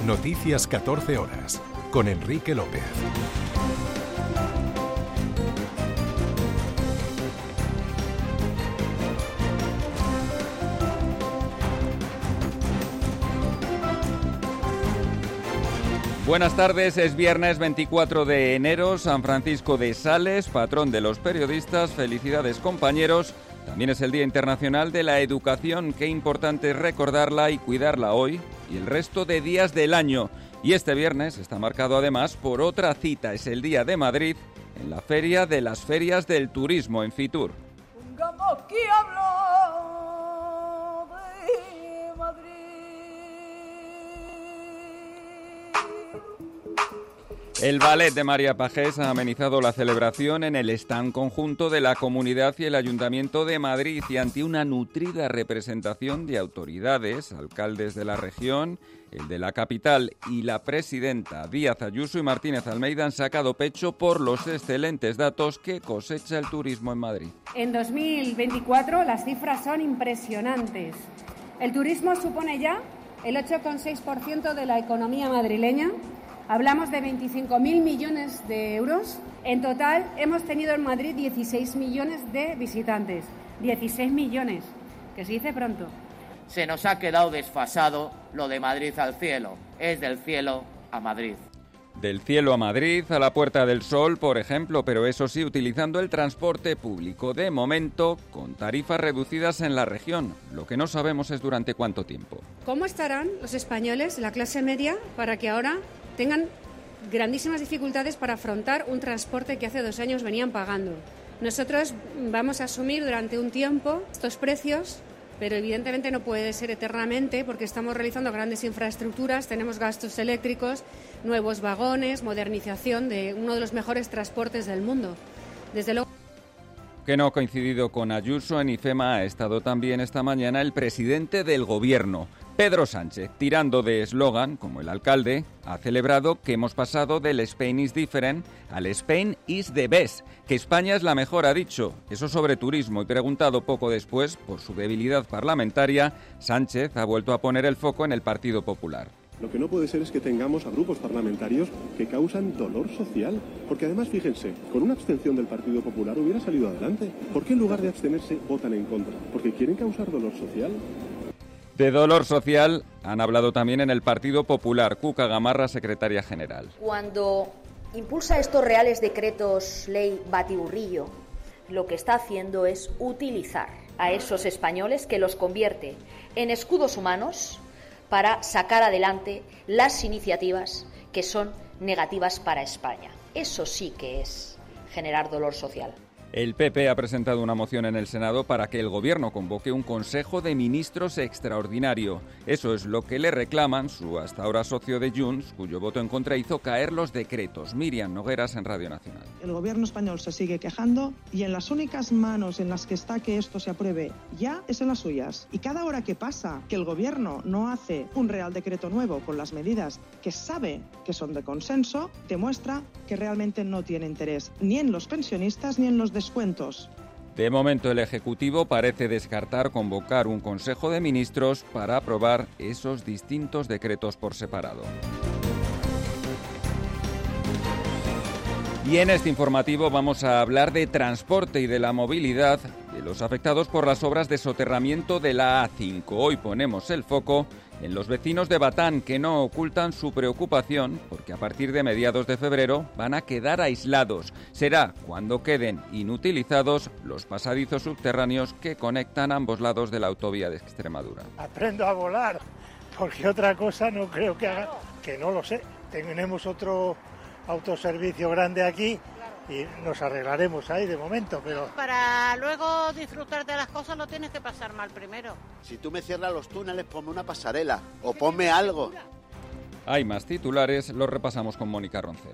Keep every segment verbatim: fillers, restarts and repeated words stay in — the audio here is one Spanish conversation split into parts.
Noticias catorce horas, con Enrique López. Buenas tardes, es viernes veinticuatro de enero, San Francisco de Sales, patrón de los periodistas. Felicidades, compañeros. También es el Día Internacional de la Educación. Qué importante es recordarla y cuidarla hoy y el resto de días del año. Y este viernes está marcado además por otra cita. Es el Día de Madrid en la Feria de las Ferias del Turismo en Fitur. Pongamos que hablo de Madrid. El ballet de María Pajés ha amenizado la celebración en el stand conjunto de la Comunidad y el Ayuntamiento de Madrid, y ante una nutrida representación de autoridades, alcaldes de la región, el de la capital y la presidenta Díaz Ayuso y Martínez Almeida han sacado pecho por los excelentes datos que cosecha el turismo en Madrid. En dos mil veinticuatro las cifras son impresionantes. El turismo supone ya el ocho coma seis por ciento de la economía madrileña. Hablamos de veinticinco mil millones de euros. En total hemos tenido en Madrid dieciséis millones de visitantes. dieciséis millones, que se dice pronto. Se nos ha quedado desfasado lo de Madrid al cielo. Es del cielo a Madrid. Del cielo a Madrid, a la Puerta del Sol, por ejemplo, pero eso sí, utilizando el transporte público. De momento, con tarifas reducidas en la región. Lo que no sabemos es durante cuánto tiempo. ¿Cómo estarán los españoles, la clase media, para que ahora tengan grandísimas dificultades para afrontar un transporte que hace dos años venían pagando? Nosotros vamos a asumir durante un tiempo estos precios, pero evidentemente no puede ser eternamente porque estamos realizando grandes infraestructuras, tenemos gastos eléctricos, nuevos vagones, modernización de uno de los mejores transportes del mundo. Desde luego que no ha coincidido con Ayuso. En IFEMA ha estado también esta mañana el presidente del Gobierno, Pedro Sánchez. Tirando de eslogan, como el alcalde, ha celebrado que hemos pasado del Spain is different al Spain is the best, que España es la mejor, ha dicho. Eso sobre turismo, y preguntado poco después por su debilidad parlamentaria, Sánchez ha vuelto a poner el foco en el Partido Popular. Lo que no puede ser es que tengamos a grupos parlamentarios que causan dolor social, porque además, fíjense, con una abstención del Partido Popular hubiera salido adelante. ¿Por qué en lugar de abstenerse votan en contra? ¿Porque quieren causar dolor social? De dolor social han hablado también en el Partido Popular. Cuca Gamarra, secretaria general. Cuando impulsa estos reales decretos ley batiburrillo, lo que está haciendo es utilizar a esos españoles, que los convierte en escudos humanos para sacar adelante las iniciativas que son negativas para España. Eso sí que es generar dolor social. El P P ha presentado una moción en el Senado para que el Gobierno convoque un Consejo de Ministros extraordinario. Eso es lo que le reclaman su hasta ahora socio de Junts, cuyo voto en contra hizo caer los decretos. Miriam Nogueras, en Radio Nacional. El Gobierno español se sigue quejando y en las únicas manos en las que está que esto se apruebe ya es en las suyas. Y cada hora que pasa que el Gobierno no hace un Real Decreto nuevo con las medidas que sabe que son de consenso, demuestra que realmente no tiene interés ni en los pensionistas ni en los descuentos. De momento, el Ejecutivo parece descartar convocar un Consejo de Ministros para aprobar esos distintos decretos por separado. Y en este informativo vamos a hablar de transporte y de la movilidad de los afectados por las obras de soterramiento de la A cinco. Hoy ponemos el foco en los vecinos de Batán, que no ocultan su preocupación porque a partir de mediados de febrero van a quedar aislados. Será cuando queden inutilizados los pasadizos subterráneos que conectan ambos lados de la autovía de Extremadura. Aprendo a volar, porque otra cosa no creo que haga, que no lo sé. Tenemos otro autoservicio grande aquí y nos arreglaremos ahí de momento, pero... Para luego disfrutar de las cosas lo tienes que pasar mal primero. Si tú me cierras los túneles, ponme una pasarela o ponme algo. Hay más titulares, los repasamos con Mónica Roncero.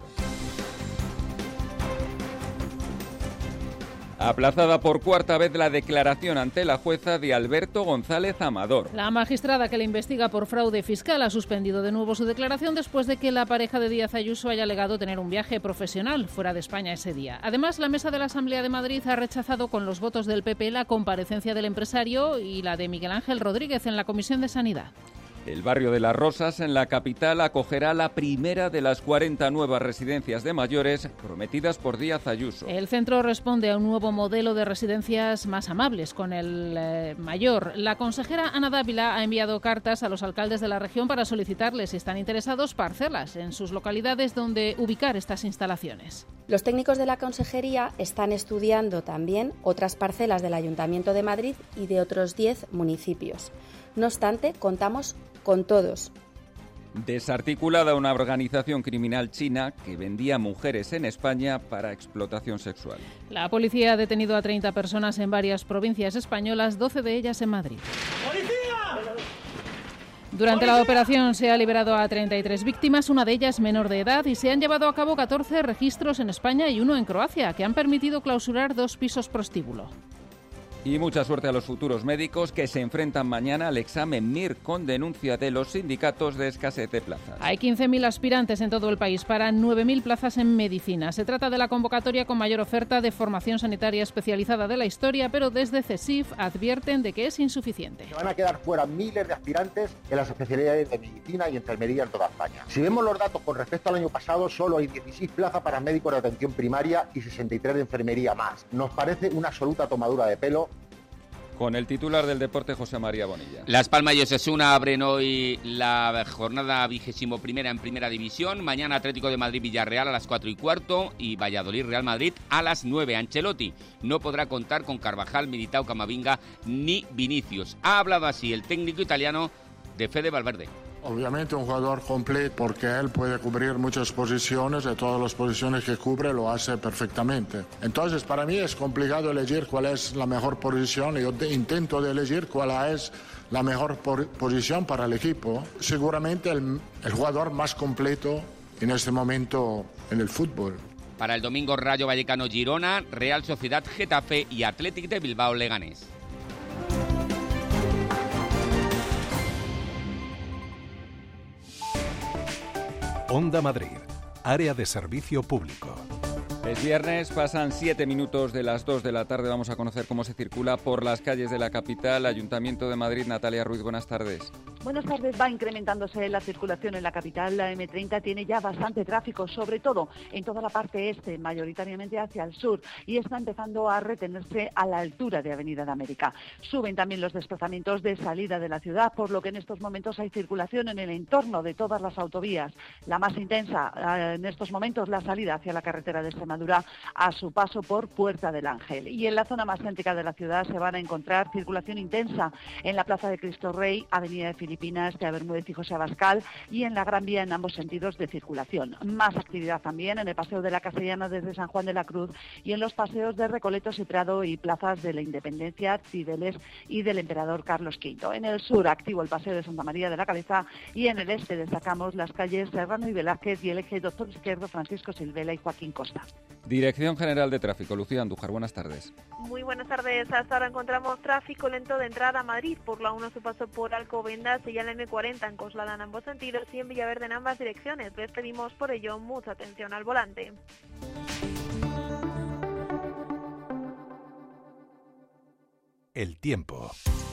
Aplazada por cuarta vez la declaración ante la jueza de Alberto González Amador. La magistrada que le investiga por fraude fiscal ha suspendido de nuevo su declaración después de que la pareja de Díaz Ayuso haya alegado tener un viaje profesional fuera de España ese día. Además, la mesa de la Asamblea de Madrid ha rechazado con los votos del P P la comparecencia del empresario y la de Miguel Ángel Rodríguez en la Comisión de Sanidad. El barrio de Las Rosas, en la capital, acogerá la primera de las cuarenta nuevas residencias de mayores prometidas por Díaz Ayuso. El centro responde a un nuevo modelo de residencias más amables con el eh, mayor. La consejera Ana Dávila ha enviado cartas a los alcaldes de la región para solicitarles, si están interesados, parcelas en sus localidades donde ubicar estas instalaciones. Los técnicos de la Consejería están estudiando también otras parcelas del Ayuntamiento de Madrid y de otros diez municipios. No obstante, contamos con todos. Desarticulada una organización criminal china que vendía mujeres en España para explotación sexual. La policía ha detenido a treinta personas en varias provincias españolas, doce de ellas en Madrid. ¡Policía! Durante la operación se ha liberado a treinta y tres víctimas, una de ellas menor de edad, y se han llevado a cabo catorce registros en España y uno en Croacia, que han permitido clausurar dos pisos prostíbulo. Y mucha suerte a los futuros médicos que se enfrentan mañana al examen M I R con denuncia de los sindicatos de escasez de plazas. Hay quince mil aspirantes en todo el país para nueve mil plazas en medicina. Se trata de la convocatoria con mayor oferta de formación sanitaria especializada de la historia, pero desde CESIF advierten de que es insuficiente. Se van a quedar fuera miles de aspirantes en las especialidades de medicina y enfermería en toda España. Si vemos los datos con respecto al año pasado, solo hay dieciséis plazas para médicos de atención primaria y sesenta y tres de enfermería más. Nos parece una absoluta tomadura de pelo. Con el titular del deporte, José María Bonilla. Las Palmas y Osasuna abren hoy la jornada vigésimo primera en Primera División. Mañana Atlético de Madrid-Villarreal a las cuatro y cuarto y Valladolid-Real Madrid a las nueve. Ancelotti no podrá contar con Carvajal, Militao, Camavinga ni Vinicius. Ha hablado así el técnico italiano de Fede Valverde. Obviamente un jugador completo porque él puede cubrir muchas posiciones, de todas las posiciones que cubre lo hace perfectamente. Entonces para mí es complicado elegir cuál es la mejor posición. Yo de, intento de elegir cuál es la mejor por, posición para el equipo. Seguramente el, el jugador más completo en este momento en el fútbol. Para el domingo, Rayo Vallecano Girona, Real Sociedad Getafe y Athletic de Bilbao Leganés. Onda Madrid, área de servicio público. Es viernes, pasan siete minutos de las dos de la tarde. Vamos a conocer cómo se circula por las calles de la capital. Ayuntamiento de Madrid, Natalia Ruiz, buenas tardes. Buenas tardes. Va incrementándose la circulación en la capital. La eme treinta tiene ya bastante tráfico, sobre todo en toda la parte este, mayoritariamente hacia el sur, y está empezando a retenerse a la altura de Avenida de América. Suben también los desplazamientos de salida de la ciudad, por lo que en estos momentos hay circulación en el entorno de todas las autovías. La más intensa en estos momentos, la salida hacia la carretera de Extremadura a su paso por Puerta del Ángel. Y en la zona más céntrica de la ciudad se van a encontrar circulación intensa en la Plaza de Cristo Rey, Avenida de Filipinas, de Bermúdez y José Abascal, y en la Gran Vía en ambos sentidos de circulación. Más actividad también en el Paseo de la Castellana desde San Juan de la Cruz y en los paseos de Recoletos y Prado y plazas de la Independencia, Cibeles y del Emperador Carlos quinto. En el sur, activo el Paseo de Santa María de la Cabeza, y en el este destacamos las calles Serrano y Velázquez y el eje Doctor Izquierdo, Francisco Silvela y Joaquín Costa. Dirección General de Tráfico, Lucía Andújar, buenas tardes. Muy buenas tardes. Hasta ahora encontramos tráfico lento de entrada a Madrid por la uno a su paso por Alcobendas y ya la eme cuarenta en Coslada en ambos sentidos y en Villaverde en ambas direcciones. Les pedimos por ello mucha atención al volante. El tiempo.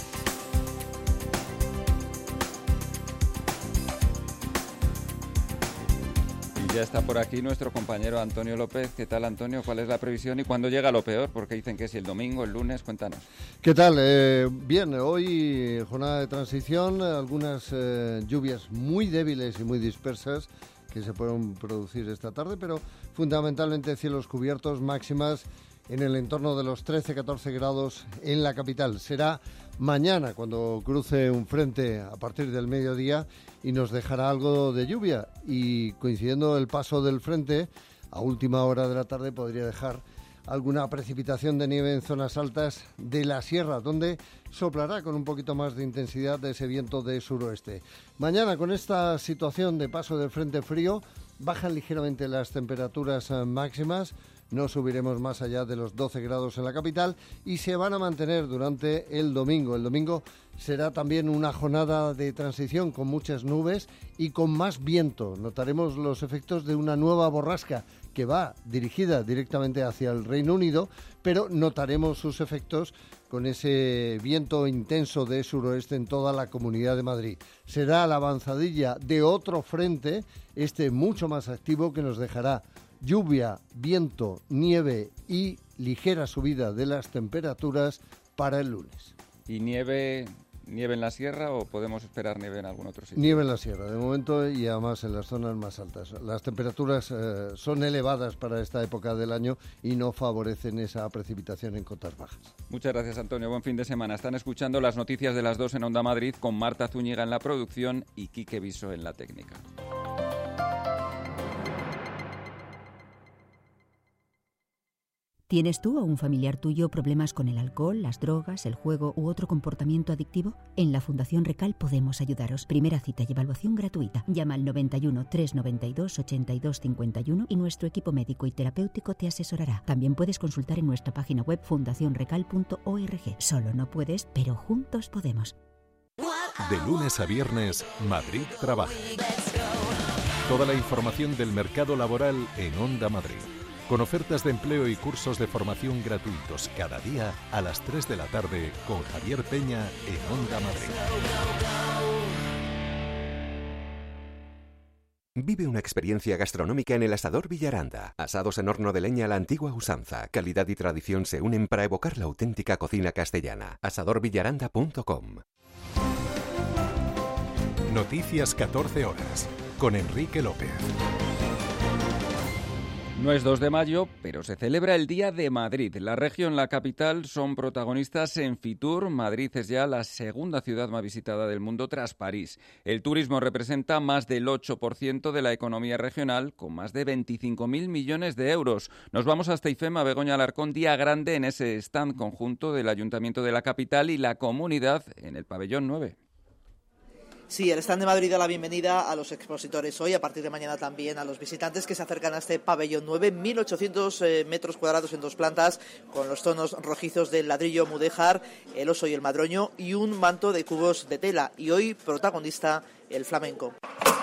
Ya está por aquí nuestro compañero Antonio López. ¿Qué tal, Antonio? ¿Cuál es la previsión y cuándo llega lo peor? Porque dicen que es el domingo, el lunes. Cuéntanos. ¿Qué tal? Eh, bien, hoy jornada de transición, algunas eh, lluvias muy débiles y muy dispersas que se pueden producir esta tarde, pero fundamentalmente cielos cubiertos, máximas en el entorno de los trece a catorce grados en la capital. Será mañana cuando cruce un frente a partir del mediodía y nos dejará algo de lluvia, y coincidiendo el paso del frente a última hora de la tarde podría dejar alguna precipitación de nieve en zonas altas de la sierra, donde soplará con un poquito más de intensidad de ese viento de suroeste. Mañana, con esta situación de paso del frente frío, bajan ligeramente las temperaturas máximas, no subiremos más allá de los doce grados en la capital y se van a mantener durante el domingo. El domingo será también una jornada de transición con muchas nubes y con más viento. Notaremos los efectos de una nueva borrasca que va dirigida directamente hacia el Reino Unido, pero notaremos sus efectos con ese viento intenso de suroeste en toda la Comunidad de Madrid. Será la avanzadilla de otro frente, este mucho más activo, que nos dejará lluvia, viento, nieve y ligera subida de las temperaturas para el lunes. ¿Y nieve, nieve en la sierra o podemos esperar nieve en algún otro sitio? Nieve en la sierra, de momento, y además en las zonas más altas. Las temperaturas eh, son elevadas para esta época del año y no favorecen esa precipitación en cotas bajas. Muchas gracias, Antonio. Buen fin de semana. Están escuchando las noticias de las dos en Onda Madrid con Marta Zúñiga en la producción y Quique Viso en la técnica. ¿Tienes tú o un familiar tuyo problemas con el alcohol, las drogas, el juego u otro comportamiento adictivo? En la Fundación Recal podemos ayudaros. Primera cita y evaluación gratuita. Llama al noventa y uno, trescientos noventa y dos, ochenta y dos cincuenta y uno y nuestro equipo médico y terapéutico te asesorará. También puedes consultar en nuestra página web fundación recal punto org. Solo no puedes, pero juntos podemos. De lunes a viernes, Madrid Trabaja. Toda la información del mercado laboral en Onda Madrid. Con ofertas de empleo y cursos de formación gratuitos cada día a las tres de la tarde con Javier Peña en Onda Madrid. Vive una experiencia gastronómica en el Asador Villaranda. Asados en horno de leña a la antigua usanza. Calidad y tradición se unen para evocar la auténtica cocina castellana. asador villaranda punto com. Noticias catorce horas con Enrique López. No es dos de mayo, pero se celebra el Día de Madrid. La región, la capital, son protagonistas en Fitur. Madrid es ya la segunda ciudad más visitada del mundo tras París. El turismo representa más del ocho por ciento de la economía regional, con más de veinticinco mil millones de euros. Nos vamos hasta IFEMA, Begoña Alarcón, día grande en ese stand conjunto del Ayuntamiento de la capital y la comunidad en el pabellón nueve. Sí, el stand de Madrid da la bienvenida a los expositores hoy, a partir de mañana también a los visitantes que se acercan a este pabellón nueve, mil ochocientos eh, metros cuadrados en dos plantas, con los tonos rojizos del ladrillo mudéjar, el oso y el madroño y un manto de cubos de tela. Y hoy protagonista el flamenco.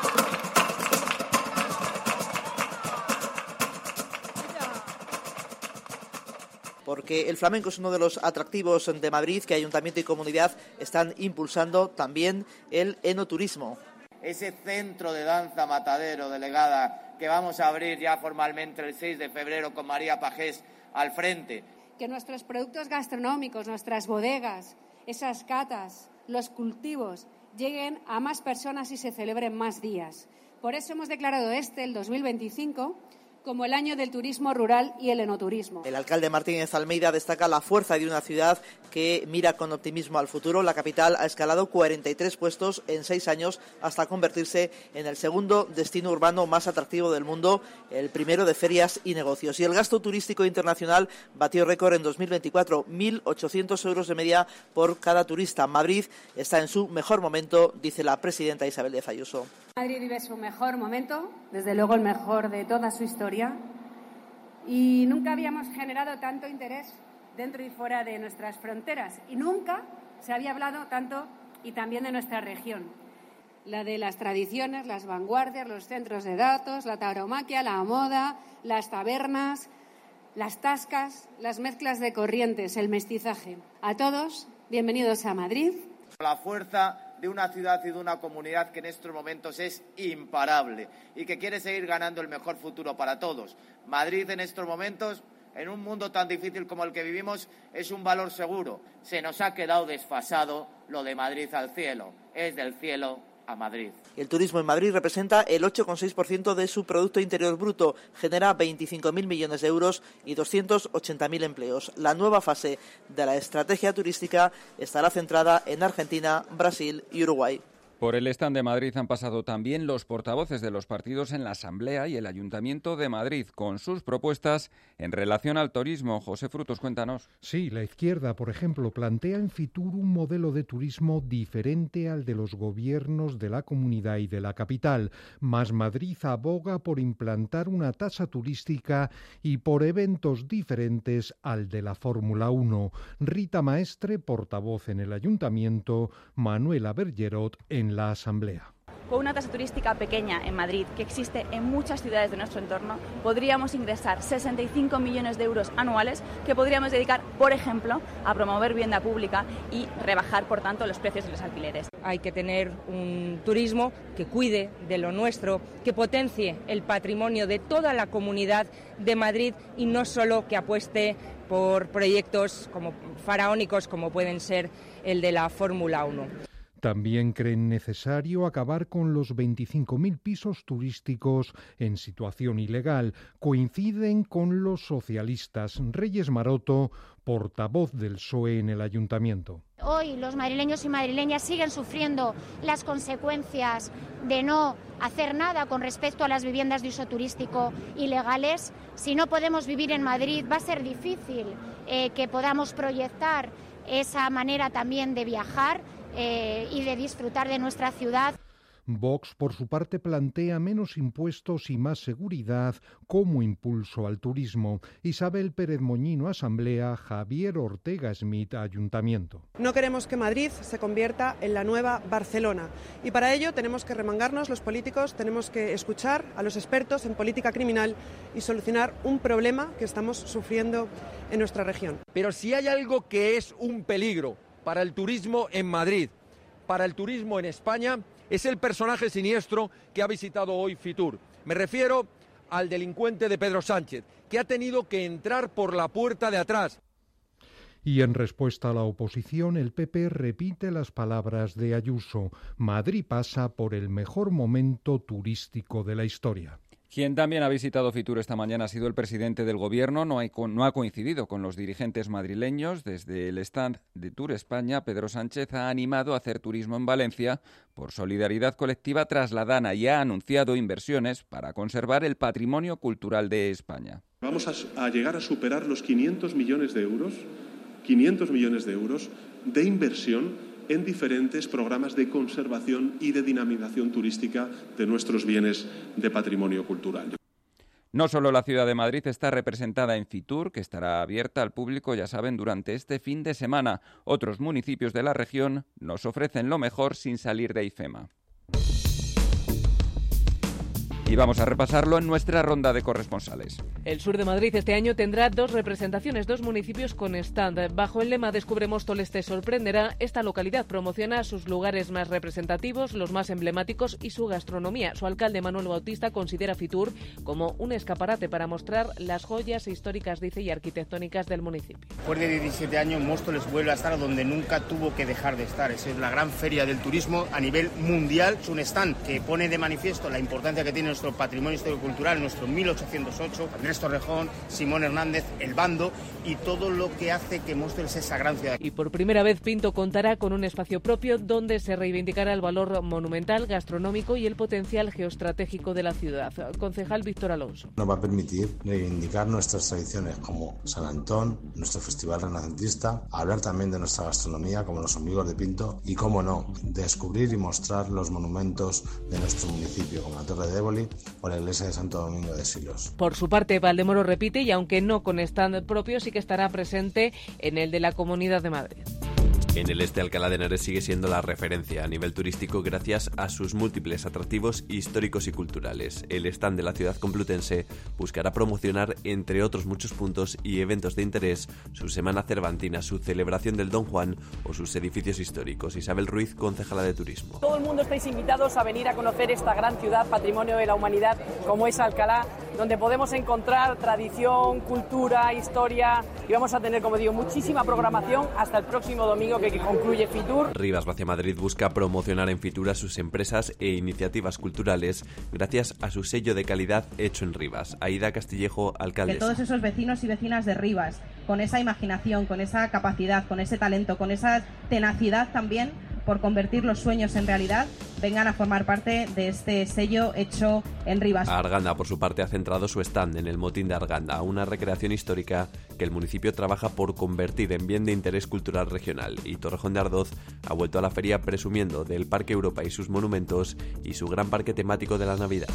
Porque el flamenco es uno de los atractivos de Madrid que Ayuntamiento y Comunidad están impulsando, también el enoturismo. Ese centro de danza Matadero, delegada, que vamos a abrir ya formalmente el seis de febrero con María Pajés al frente. Que nuestros productos gastronómicos, nuestras bodegas, esas catas, los cultivos, lleguen a más personas y se celebren más días. Por eso hemos declarado este, el dos mil veinticinco, como el año del turismo rural y el enoturismo. El alcalde Martínez Almeida destaca la fuerza de una ciudad que mira con optimismo al futuro. La capital ha escalado cuarenta y tres puestos en seis años hasta convertirse en el segundo destino urbano más atractivo del mundo, el primero de ferias y negocios. Y el gasto turístico internacional batió récord en dos mil veinticuatro, mil ochocientos euros de media por cada turista. Madrid está en su mejor momento, dice la presidenta Isabel Díaz Ayuso. Madrid vive su mejor momento, desde luego el mejor de toda su historia, y nunca habíamos generado tanto interés dentro y fuera de nuestras fronteras, y nunca se había hablado tanto y también de nuestra región. La de las tradiciones, las vanguardias, los centros de datos, la tauromaquia, la moda, las tabernas, las tascas, las mezclas de corrientes, el mestizaje. A todos, bienvenidos a Madrid. La fuerza de una ciudad y de una comunidad que en estos momentos es imparable y que quiere seguir ganando el mejor futuro para todos. Madrid en estos momentos, en un mundo tan difícil como el que vivimos, es un valor seguro. Se nos ha quedado desfasado lo de Madrid al cielo. Es del cielo a Madrid. El turismo en Madrid representa el ocho coma seis por ciento de su Producto Interior Bruto, genera veinticinco mil millones de euros y doscientos ochenta mil empleos. La nueva fase de la estrategia turística estará centrada en Argentina, Brasil y Uruguay. Por el stand de Madrid han pasado también los portavoces de los partidos en la Asamblea y el Ayuntamiento de Madrid con sus propuestas en relación al turismo. José Frutos, cuéntanos. Sí, la izquierda, por ejemplo, plantea en Fitur un modelo de turismo diferente al de los gobiernos de la comunidad y de la capital. Más Madrid aboga por implantar una tasa turística y por eventos diferentes al de la Fórmula uno. Rita Maestre, portavoz en el Ayuntamiento, Manuela Bergerot en la Asamblea. Con una tasa turística pequeña en Madrid, que existe en muchas ciudades de nuestro entorno, podríamos ingresar sesenta y cinco millones de euros anuales que podríamos dedicar, por ejemplo, a promover vivienda pública y rebajar, por tanto, los precios de los alquileres. Hay que tener un turismo que cuide de lo nuestro, que potencie el patrimonio de toda la comunidad de Madrid y no solo que apueste por proyectos como faraónicos como pueden ser el de la Fórmula uno. También creen necesario acabar con los veinticinco mil pisos turísticos en situación ilegal. Coinciden con los socialistas. Reyes Maroto, portavoz del P S O E en el Ayuntamiento. Hoy los madrileños y madrileñas siguen sufriendo las consecuencias de no hacer nada con respecto a las viviendas de uso turístico ilegales. Si no podemos vivir en Madrid, va a ser difícil eh, que podamos proyectar esa manera también de viajar Eh, y de disfrutar de nuestra ciudad. Vox, por su parte, plantea menos impuestos y más seguridad como impulso al turismo. Isabel Pérez Moñino, Asamblea, Javier Ortega Smith, Ayuntamiento. No queremos que Madrid se convierta en la nueva Barcelona y para ello tenemos que remangarnos los políticos, tenemos que escuchar a los expertos en política criminal y solucionar un problema que estamos sufriendo en nuestra región. Pero si hay algo que es un peligro para el turismo en Madrid, para el turismo en España, es el personaje siniestro que ha visitado hoy Fitur. Me refiero al delincuente de Pedro Sánchez, que ha tenido que entrar por la puerta de atrás. Y en respuesta a la oposición, el P P repite las palabras de Ayuso. Madrid pasa por el mejor momento turístico de la historia. Quien también ha visitado Fitur esta mañana ha sido el presidente del Gobierno. No, hay, no ha coincidido con los dirigentes madrileños. Desde el stand de Tour España, Pedro Sánchez ha animado a hacer turismo en Valencia por solidaridad colectiva tras la Dana y ha anunciado inversiones para conservar el patrimonio cultural de España. Vamos a, a llegar a superar los quinientos millones de euros, quinientos millones de euros de inversión en diferentes programas de conservación y de dinamización turística de nuestros bienes de patrimonio cultural. No solo la ciudad de Madrid está representada en Fitur, que estará abierta al público, ya saben, durante este fin de semana. Otros municipios de la región nos ofrecen lo mejor sin salir de IFEMA. Y vamos a repasarlo en nuestra ronda de corresponsales. El sur de Madrid este año tendrá dos representaciones, dos municipios con stand. Bajo el lema Descubre Móstoles te sorprenderá, esta localidad promociona sus lugares más representativos, los más emblemáticos y su gastronomía. Su alcalde Manuel Bautista considera Fitur como un escaparate para mostrar las joyas históricas, dice, y arquitectónicas del municipio. Después de diecisiete años, Móstoles vuelve a estar donde nunca tuvo que dejar de estar. Esa es la gran feria del turismo a nivel mundial. Es un stand que pone de manifiesto la importancia que tiene nuestro patrimonio histórico-cultural, nuestro mil ochocientos ocho, Andrés Torrejón, Simón Hernández, El Bando y todo lo que hace que Móstoles esa gran ciudad. Y por primera vez Pinto contará con un espacio propio donde se reivindicará el valor monumental, gastronómico y el potencial geoestratégico de la ciudad. Concejal Víctor Alonso. Nos va a permitir reivindicar nuestras tradiciones como San Antón, nuestro festival renacentista, hablar también de nuestra gastronomía como los ombligos de Pinto y, cómo no, descubrir y mostrar los monumentos de nuestro municipio como la Torre de Éboli o la iglesia de Santo Domingo de Silos. Por su parte, Valdemoro repite, y aunque no con stand propio, sí que estará presente en el de la Comunidad de Madrid. En el este, Alcalá de Henares sigue siendo la referencia a nivel turístico gracias a sus múltiples atractivos históricos y culturales. El stand de la ciudad complutense buscará promocionar, entre otros muchos puntos y eventos de interés, su Semana Cervantina, su celebración del Don Juan o sus edificios históricos. Isabel Ruiz, concejala de Turismo. Todo el mundo estáis invitados a venir a conocer esta gran ciudad, patrimonio de la humanidad, como es Alcalá, donde podemos encontrar tradición, cultura, historia y vamos a tener, como digo, muchísima programación hasta el próximo domingo que concluye Fitur. Rivas Vacia Madrid busca promocionar en Fitur a sus empresas e iniciativas culturales gracias a su sello de calidad hecho en Rivas. Aida Castillejo, alcaldesa. Que todos esos vecinos y vecinas de Rivas, con esa imaginación, con esa capacidad, con ese talento, con esa tenacidad también, por convertir los sueños en realidad vengan a formar parte de este sello hecho en Rivas. Arganda, por su parte, ha centrado su stand en el Motín de Arganda, una recreación histórica que el municipio trabaja por convertir en bien de interés cultural regional, y Torrejón de Ardoz ha vuelto a la feria presumiendo del Parque Europa y sus monumentos y su gran parque temático de la Navidad.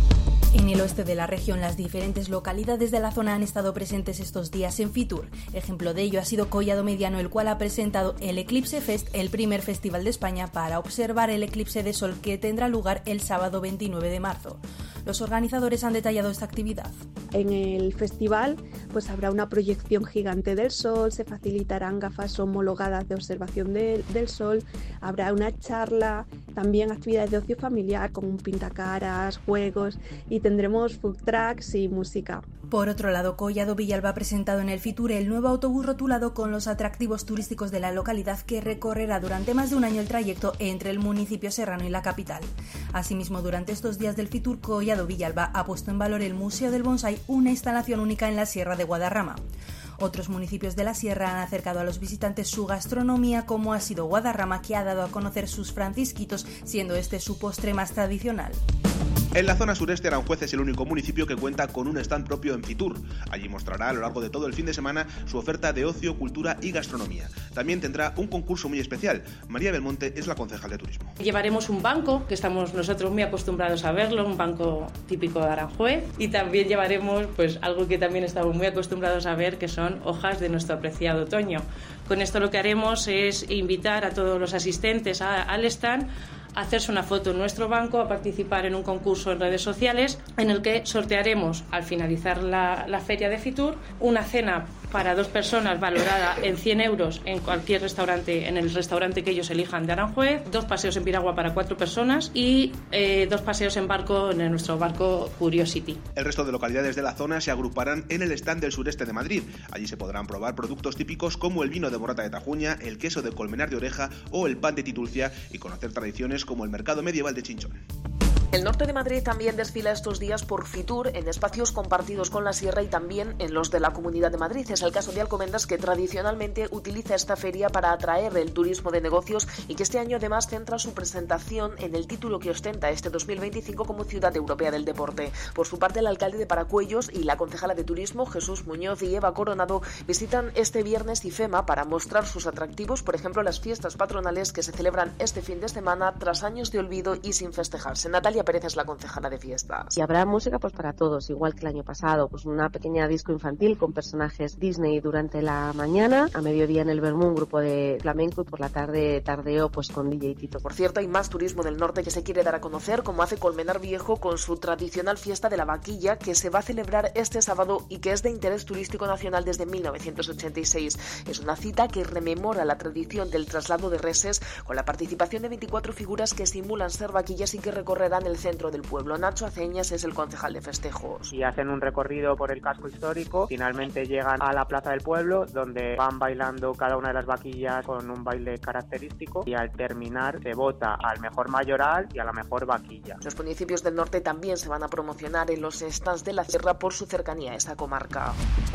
En el oeste de la región, las diferentes localidades de la zona han estado presentes estos días en Fitur. Ejemplo de ello ha sido Collado Mediano, el cual ha presentado el Eclipse Fest, el primer festival de España para observar el eclipse de sol que tendrá lugar el sábado veintinueve de marzo. Los organizadores han detallado esta actividad. En el festival pues habrá una proyección gigante del sol, se facilitarán gafas homologadas de observación de, del sol, habrá una charla, también actividades de ocio familiar como un pintacaras, juegos, y tendremos food trucks y música. Por otro lado, Collado Villalba ha presentado en el Fitur el nuevo autobús rotulado con los atractivos turísticos de la localidad, que recorrerá durante más de un año el trayecto entre el municipio serrano y la capital. Asimismo, durante estos días del Fitur, Collado Villalba ha puesto en valor el Museo del Bonsai, una instalación única en la Sierra de Guadarrama. Otros municipios de la Sierra han acercado a los visitantes su gastronomía, como ha sido Guadarrama, que ha dado a conocer sus francisquitos, siendo este su postre más tradicional. En la zona sureste, Aranjuez es el único municipio que cuenta con un stand propio en Fitur. Allí mostrará a lo largo de todo el fin de semana su oferta de ocio, cultura y gastronomía. También tendrá un concurso muy especial. María Belmonte es la concejal de turismo. Llevaremos un banco, que estamos nosotros muy acostumbrados a verlo, un banco típico de Aranjuez, y también llevaremos pues algo que también estamos muy acostumbrados a ver, que son hojas de nuestro apreciado otoño. Con esto lo que haremos es invitar a todos los asistentes a, al stand a hacerse una foto en nuestro banco, a participar en un concurso en redes sociales en el que sortearemos, al finalizar la, la feria de Fitur, una cena para dos personas valorada en cien euros en cualquier restaurante, en el restaurante que ellos elijan de Aranjuez, dos paseos en piragua para cuatro personas y eh, dos paseos en barco en nuestro barco Curiosity. El resto de localidades de la zona se agruparán en el stand del sureste de Madrid. Allí se podrán probar productos típicos como el vino de Morata de Tajuña, el queso de Colmenar de Oreja o el pan de Titulcia, y conocer tradiciones como el mercado medieval de Chinchón. El norte de Madrid también desfila estos días por Fitur en espacios compartidos con la Sierra y también en los de la Comunidad de Madrid. Es el caso de Alcobendas, que tradicionalmente utiliza esta feria para atraer el turismo de negocios y que este año además centra su presentación en el título que ostenta este dos mil veinticinco como Ciudad Europea del Deporte. Por su parte, el alcalde de Paracuellos y la concejala de Turismo, Jesús Muñoz, y Eva Coronado visitan este viernes IFEMA para mostrar sus atractivos, por ejemplo, las fiestas patronales que se celebran este fin de semana tras años de olvido y sin festejarse. Natalia Pérez es la concejala de fiestas. Y habrá música pues para todos, igual que el año pasado, pues una pequeña disco infantil con personajes Disney durante la mañana, a mediodía en el Bermú un grupo de flamenco y por la tarde tardeo pues con D J Tito. Por cierto, hay más turismo del norte que se quiere dar a conocer, como hace Colmenar Viejo con su tradicional fiesta de la vaquilla, que se va a celebrar este sábado y que es de interés turístico nacional desde mil novecientos ochenta y seis. Es una cita que rememora la tradición del traslado de reses, con la participación de veinticuatro figuras que simulan ser vaquillas y que recorrerán el centro del pueblo. Nacho Aceñas es el concejal de festejos. Y hacen un recorrido por el casco histórico, finalmente llegan a la plaza del pueblo, donde van bailando cada una de las vaquillas con un baile característico, y al terminar se vota al mejor mayoral y a la mejor vaquilla. Los municipios del norte también se van a promocionar en los stands de la Sierra por su cercanía a esta comarca.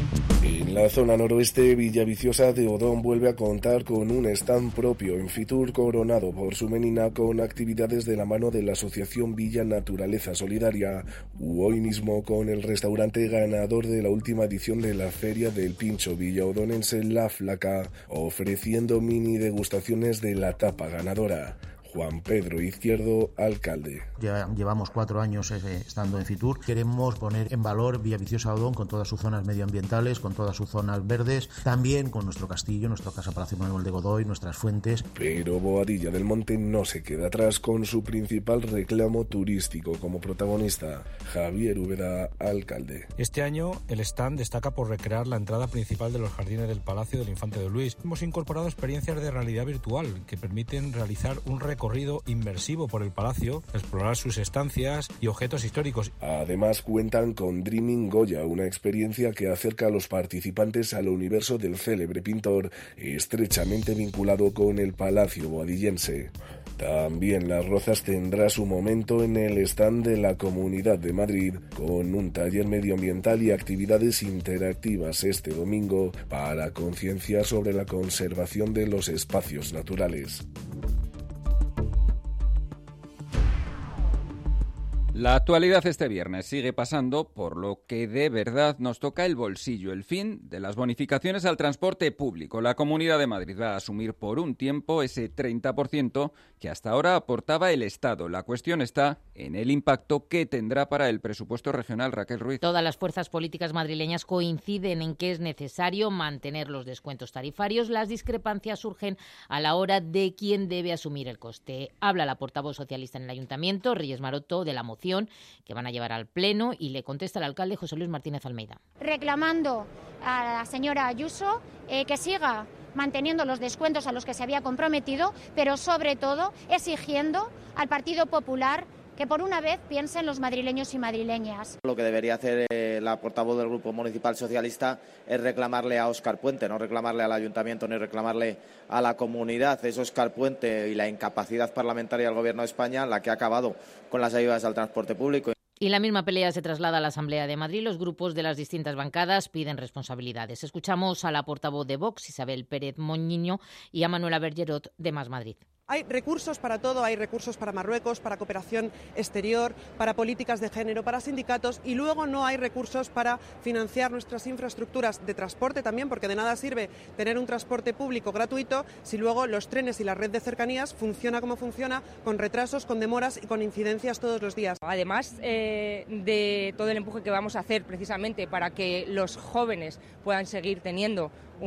En la zona noroeste, Villaviciosa de Odón vuelve a contar con un stand propio en Fitur, coronado por su menina con actividades de la mano de la Asociación Villa Naturaleza Solidaria, u hoy mismo con el restaurante ganador de la última edición de la Feria del Pincho Villaodonense, La Flaca, ofreciendo mini degustaciones de la tapa ganadora. Juan Pedro Izquierdo, alcalde. Ya llevamos cuatro años estando en Fitur. Queremos poner en valor Villaviciosa Odón con todas sus zonas medioambientales, con todas sus zonas verdes, también con nuestro castillo, nuestra casa Palacio Manuel de Godoy, nuestras fuentes. Pero Boadilla del Monte no se queda atrás con su principal reclamo turístico como protagonista. Javier Úbeda, alcalde. Este año el stand destaca por recrear la entrada principal de los jardines del Palacio del Infante Don Luis. Hemos incorporado experiencias de realidad virtual que permiten realizar un recorrido recorrido inmersivo por el palacio, explorar sus estancias y objetos históricos. Además cuentan con Dreaming Goya, una experiencia que acerca a los participantes al universo del célebre pintor, estrechamente vinculado con el palacio boadillense. También Las Rozas tendrá su momento en el stand de la Comunidad de Madrid, con un taller medioambiental y actividades interactivas este domingo para concienciar sobre la conservación de los espacios naturales. La actualidad este viernes sigue pasando por lo que de verdad nos toca el bolsillo, el fin de las bonificaciones al transporte público. La Comunidad de Madrid va a asumir por un tiempo ese treinta por ciento que hasta ahora aportaba el Estado. La cuestión está en el impacto que tendrá para el presupuesto regional. Raquel Ruiz. Todas las fuerzas políticas madrileñas coinciden en que es necesario mantener los descuentos tarifarios. Las discrepancias surgen a la hora de quién debe asumir el coste. Habla la portavoz socialista en el Ayuntamiento, Reyes Maroto, de la moción que van a llevar al Pleno, y le contesta el alcalde José Luis Martínez Almeida. Reclamando a la señora Ayuso eh, que siga manteniendo los descuentos a los que se había comprometido, pero sobre todo exigiendo al Partido Popular que por una vez piense en los madrileños y madrileñas. Lo que debería hacer eh, la portavoz del Grupo Municipal Socialista es reclamarle a Óscar Puente, no reclamarle al Ayuntamiento ni reclamarle a la comunidad. Es Óscar Puente y la incapacidad parlamentaria del Gobierno de España la que ha acabado con las ayudas al transporte público. Y la misma pelea se traslada a la Asamblea de Madrid. Los grupos de las distintas bancadas piden responsabilidades. Escuchamos a la portavoz de Vox, Isabel Pérez Moñiño, y a Manuela Bergerot, de Más Madrid. Hay recursos para todo, hay recursos para Marruecos, para cooperación exterior, para políticas de género, para sindicatos, y luego no hay recursos para financiar nuestras infraestructuras de transporte también, porque de nada sirve tener un transporte público gratuito si luego los trenes y la red de cercanías funciona como funciona, con retrasos, con demoras y con incidencias todos los días. Además eh, de todo el empuje que vamos a hacer precisamente para que los jóvenes puedan seguir teniendo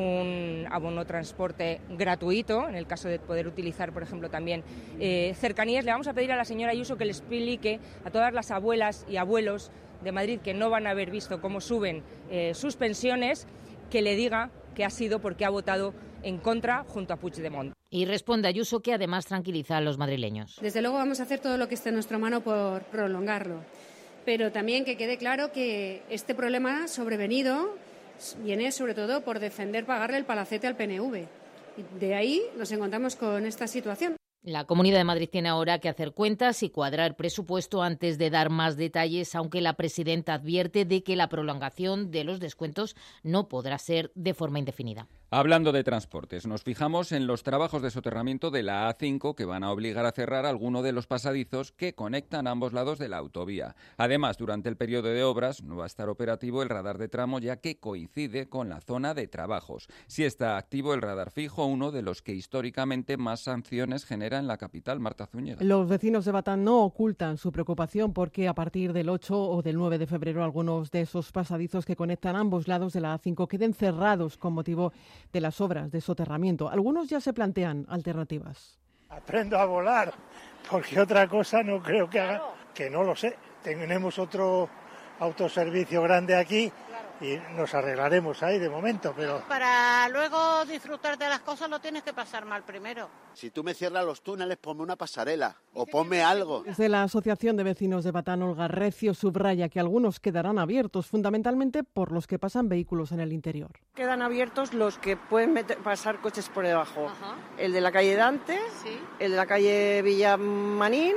un abono transporte gratuito, en el caso de poder utilizar, por ejemplo, también eh, cercanías, le vamos a pedir a la señora Ayuso que le explique a todas las abuelas y abuelos de Madrid que no van a haber visto cómo suben eh, sus pensiones, que le diga que ha sido porque ha votado en contra junto a Puigdemont. Y responde Ayuso, que además tranquiliza a los madrileños. Desde luego vamos a hacer todo lo que esté en nuestra mano por prolongarlo, pero también que quede claro que este problema sobrevenido viene sobre todo por defender pagarle el palacete al P N V. Y de ahí nos encontramos con esta situación. La Comunidad de Madrid tiene ahora que hacer cuentas y cuadrar presupuesto antes de dar más detalles, aunque la presidenta advierte de que la prolongación de los descuentos no podrá ser de forma indefinida. Hablando de transportes, nos fijamos en los trabajos de soterramiento de la A cinco que van a obligar a cerrar alguno de los pasadizos que conectan ambos lados de la autovía. Además, durante el periodo de obras no va a estar operativo el radar de tramo, ya que coincide con la zona de trabajos. Sí está activo el radar fijo, uno de los que históricamente más sanciones genera en la capital. Marta Zúñiga. Los vecinos de Batán no ocultan su preocupación porque a partir del ocho o del nueve de febrero algunos de esos pasadizos que conectan ambos lados de la A cinco queden cerrados con motivo de las obras de soterramiento. Algunos ya se plantean alternativas. Aprendo a volar, porque otra cosa no creo que haga, que no lo sé. Tenemos otro autoservicio grande aquí y nos arreglaremos ahí de momento, pero... Para luego disfrutar de las cosas lo tienes que pasar mal primero. Si tú me cierras los túneles, ponme una pasarela o ponme algo. Desde la Asociación de Vecinos de Batán, Olga Recio subraya que algunos quedarán abiertos, fundamentalmente por los que pasan vehículos en el interior. Quedan abiertos los que pueden meter, pasar coches por debajo. Ajá. El de la calle Dante, ¿sí? El de la calle Villamanín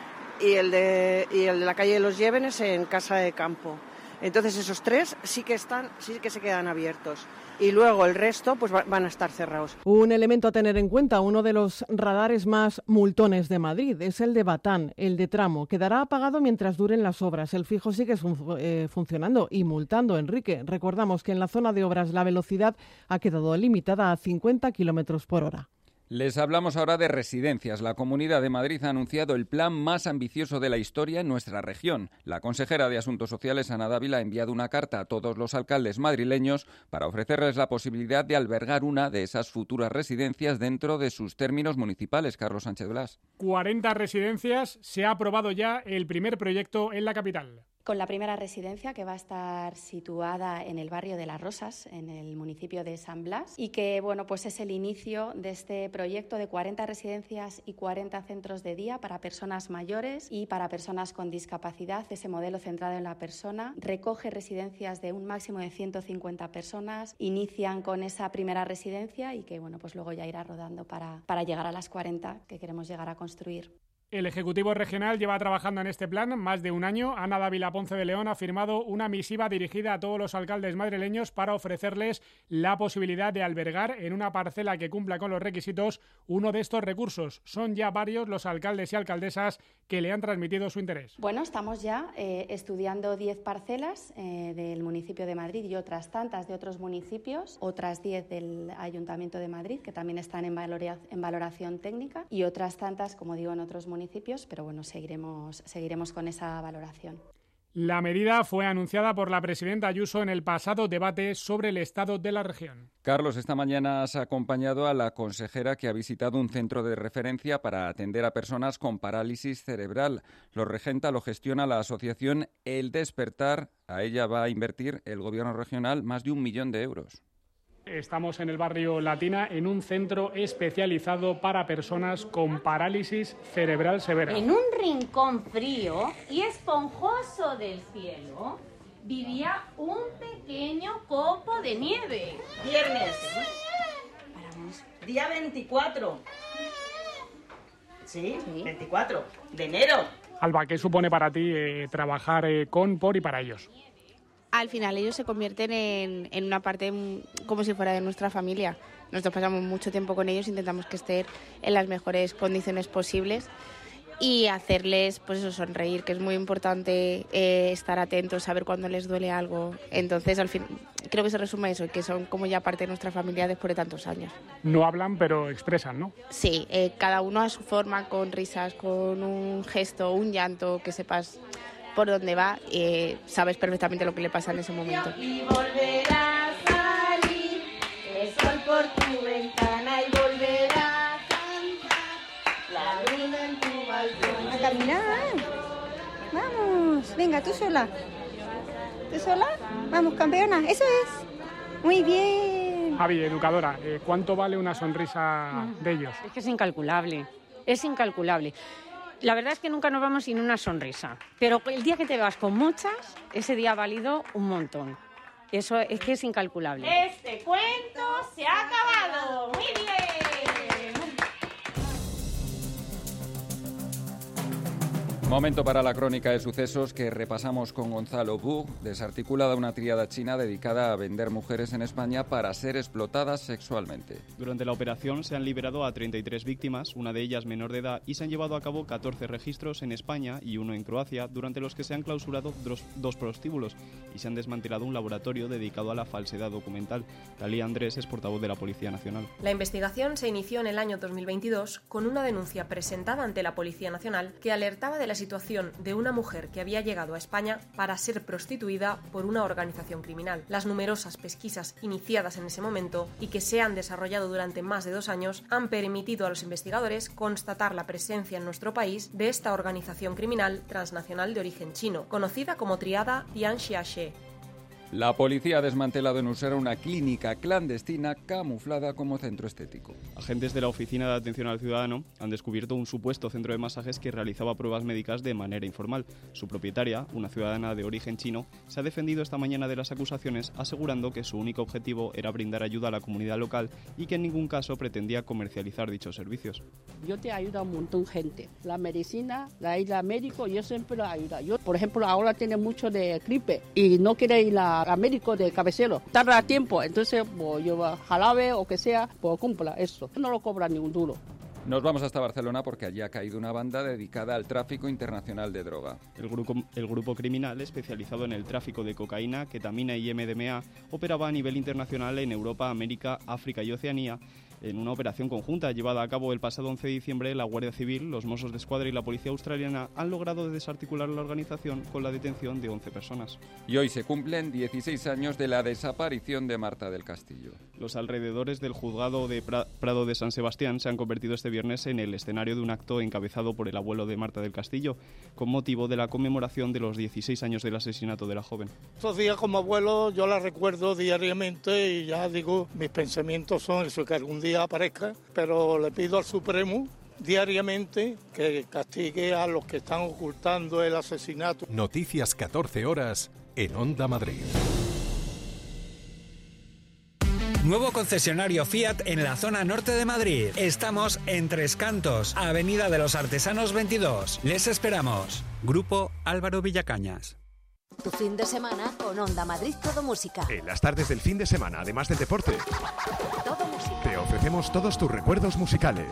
y el de, y el de la calle de los Llévenes en Casa de Campo. Entonces esos tres sí que están, sí que se quedan abiertos. Y luego el resto pues van a estar cerrados. Un elemento a tener en cuenta, uno de los radares más multones de Madrid es el de Batán, el de tramo. Quedará apagado mientras duren las obras. El fijo sigue fun- eh, funcionando y multando. Enrique, recordamos que en la zona de obras la velocidad ha quedado limitada a cincuenta kilómetros por hora. Les hablamos ahora de residencias. La Comunidad de Madrid ha anunciado el plan más ambicioso de la historia en nuestra región. La consejera de Asuntos Sociales, Ana Dávila, ha enviado una carta a todos los alcaldes madrileños para ofrecerles la posibilidad de albergar una de esas futuras residencias dentro de sus términos municipales. Carlos Sánchez Blas. cuarenta residencias. Se ha aprobado ya el primer proyecto en la capital. Con la primera residencia, que va a estar situada en el barrio de Las Rosas, en el municipio de San Blas, y que bueno, pues es el inicio de este proyecto de cuarenta residencias y cuarenta centros de día para personas mayores y para personas con discapacidad. Ese modelo centrado en la persona recoge residencias de un máximo de ciento cincuenta personas, inician con esa primera residencia y que bueno, pues luego ya irá rodando para, para llegar a las cuarenta que queremos llegar a construir. El Ejecutivo Regional lleva trabajando en este plan más de un año. Ana Dávila Ponce de León ha firmado una misiva dirigida a todos los alcaldes madrileños para ofrecerles la posibilidad de albergar en una parcela que cumpla con los requisitos uno de estos recursos. Son ya varios los alcaldes y alcaldesas que le han transmitido su interés. Bueno, estamos ya eh, estudiando diez parcelas eh, del municipio de Madrid y otras tantas de otros municipios, otras diez del Ayuntamiento de Madrid que también están en, valora- en valoración técnica y otras tantas, como digo, en otros municipios. Pero bueno, seguiremos, seguiremos con esa valoración. La medida fue anunciada por la presidenta Ayuso en el pasado debate sobre el estado de la región. Carlos, esta mañana has acompañado a la consejera que ha visitado un centro de referencia para atender a personas con parálisis cerebral. Lo regenta, lo gestiona la asociación El Despertar. A ella va a invertir el gobierno regional más de un millón de euros. Estamos en el barrio Latina, en un centro especializado para personas con parálisis cerebral severa. En un rincón frío y esponjoso del cielo vivía un pequeño copo de nieve. Viernes. Paramos. Día veinticuatro. ¿Sí? sí, veinticuatro de enero. Alba, ¿qué supone para ti eh, trabajar eh, con, por y para ellos? Al final ellos se convierten en, en una parte como si fuera de nuestra familia. Nosotros pasamos mucho tiempo con ellos, intentamos que estén en las mejores condiciones posibles y hacerles pues eso, sonreír, que es muy importante eh, estar atentos, saber cuándo les duele algo. Entonces, al fin, creo que se resume eso, que son como ya parte de nuestra familia después de tantos años. No hablan, pero expresan, ¿no? Sí, eh, cada uno a su forma, con risas, con un gesto, un llanto, que sepas por dónde va, eh, sabes perfectamente lo que le pasa en ese momento. Y volverá a salir el sol por tu ventana y volverá a cantar la luna en tu balcón. A caminar. Vamos, venga, tú sola. ¿Tú sola? Vamos, campeona, eso es. Muy bien. Javi, educadora, eh, ¿cuánto vale una sonrisa de ellos? Es que es incalculable, es incalculable. La verdad es que nunca nos vamos sin una sonrisa, pero el día que te vas con muchas, ese día ha valido un montón. Eso es que es incalculable. Este cuento se ha acabado. Muy bien. Momento para la crónica de sucesos que repasamos con Gonzalo Bug. Desarticulada una tríada china dedicada a vender mujeres en España para ser explotadas sexualmente. Durante la operación se han liberado a treinta y tres víctimas, una de ellas menor de edad, y se han llevado a cabo catorce registros en España y uno en Croacia, durante los que se han clausurado dos, dos prostíbulos y se han desmantelado un laboratorio dedicado a la falsedad documental. Talía Andrés es portavoz de la Policía Nacional. La investigación se inició en el año dos mil veintidós con una denuncia presentada ante la Policía Nacional que alertaba de la situación de una mujer que había llegado a España para ser prostituida por una organización criminal. Las numerosas pesquisas iniciadas en ese momento y que se han desarrollado durante más de dos años han permitido a los investigadores constatar la presencia en nuestro país de esta organización criminal transnacional de origen chino, conocida como Triada Tianxiaxie. La policía ha desmantelado en Usera una clínica clandestina camuflada como centro estético. Agentes de la Oficina de Atención al Ciudadano han descubierto un supuesto centro de masajes que realizaba pruebas médicas de manera informal. Su propietaria, una ciudadana de origen chino, se ha defendido esta mañana de las acusaciones, asegurando que su único objetivo era brindar ayuda a la comunidad local y que en ningún caso pretendía comercializar dichos servicios. Yo te ayudo a un montón de gente. La medicina, la ir al médico, yo siempre lo ayudo. Yo, por ejemplo, ahora tiene mucho de gripe y no quiere ir a a médico de cabecero, tarda tiempo, entonces pues, yo jalabe o que sea, pues cumpla eso, no lo cobra ni un duro. Nos vamos hasta Barcelona porque allí ha caído una banda dedicada al tráfico internacional de droga. El grupo, el grupo criminal especializado en el tráfico de cocaína, ketamina y M D M A operaba a nivel internacional en Europa, América, África y Oceanía. En una operación conjunta llevada a cabo el pasado once de diciembre, la Guardia Civil, los Mossos d'Esquadra y la Policía Australiana han logrado desarticular la organización con la detención de once personas. Y hoy se cumplen dieciséis años de la desaparición de Marta del Castillo. Los alrededores del juzgado de Prado de San Sebastián se han convertido este viernes en el escenario de un acto encabezado por el abuelo de Marta del Castillo, con motivo de la conmemoración de los dieciséis años del asesinato de la joven. Estos días como abuelo yo la recuerdo diariamente y ya digo, mis pensamientos son eso, que algún día aparezca, pero le pido al Supremo diariamente que castigue a los que están ocultando el asesinato. Noticias catorce horas en Onda Madrid. Nuevo concesionario Fiat en la zona norte de Madrid. Estamos en Tres Cantos, Avenida de los Artesanos veintidós. Les esperamos. Grupo Álvaro Villacañas. Tu fin de semana con Onda Madrid Todo Música. En las tardes del fin de semana, además del deporte, Todo Música. te ofrecemos todos tus recuerdos musicales.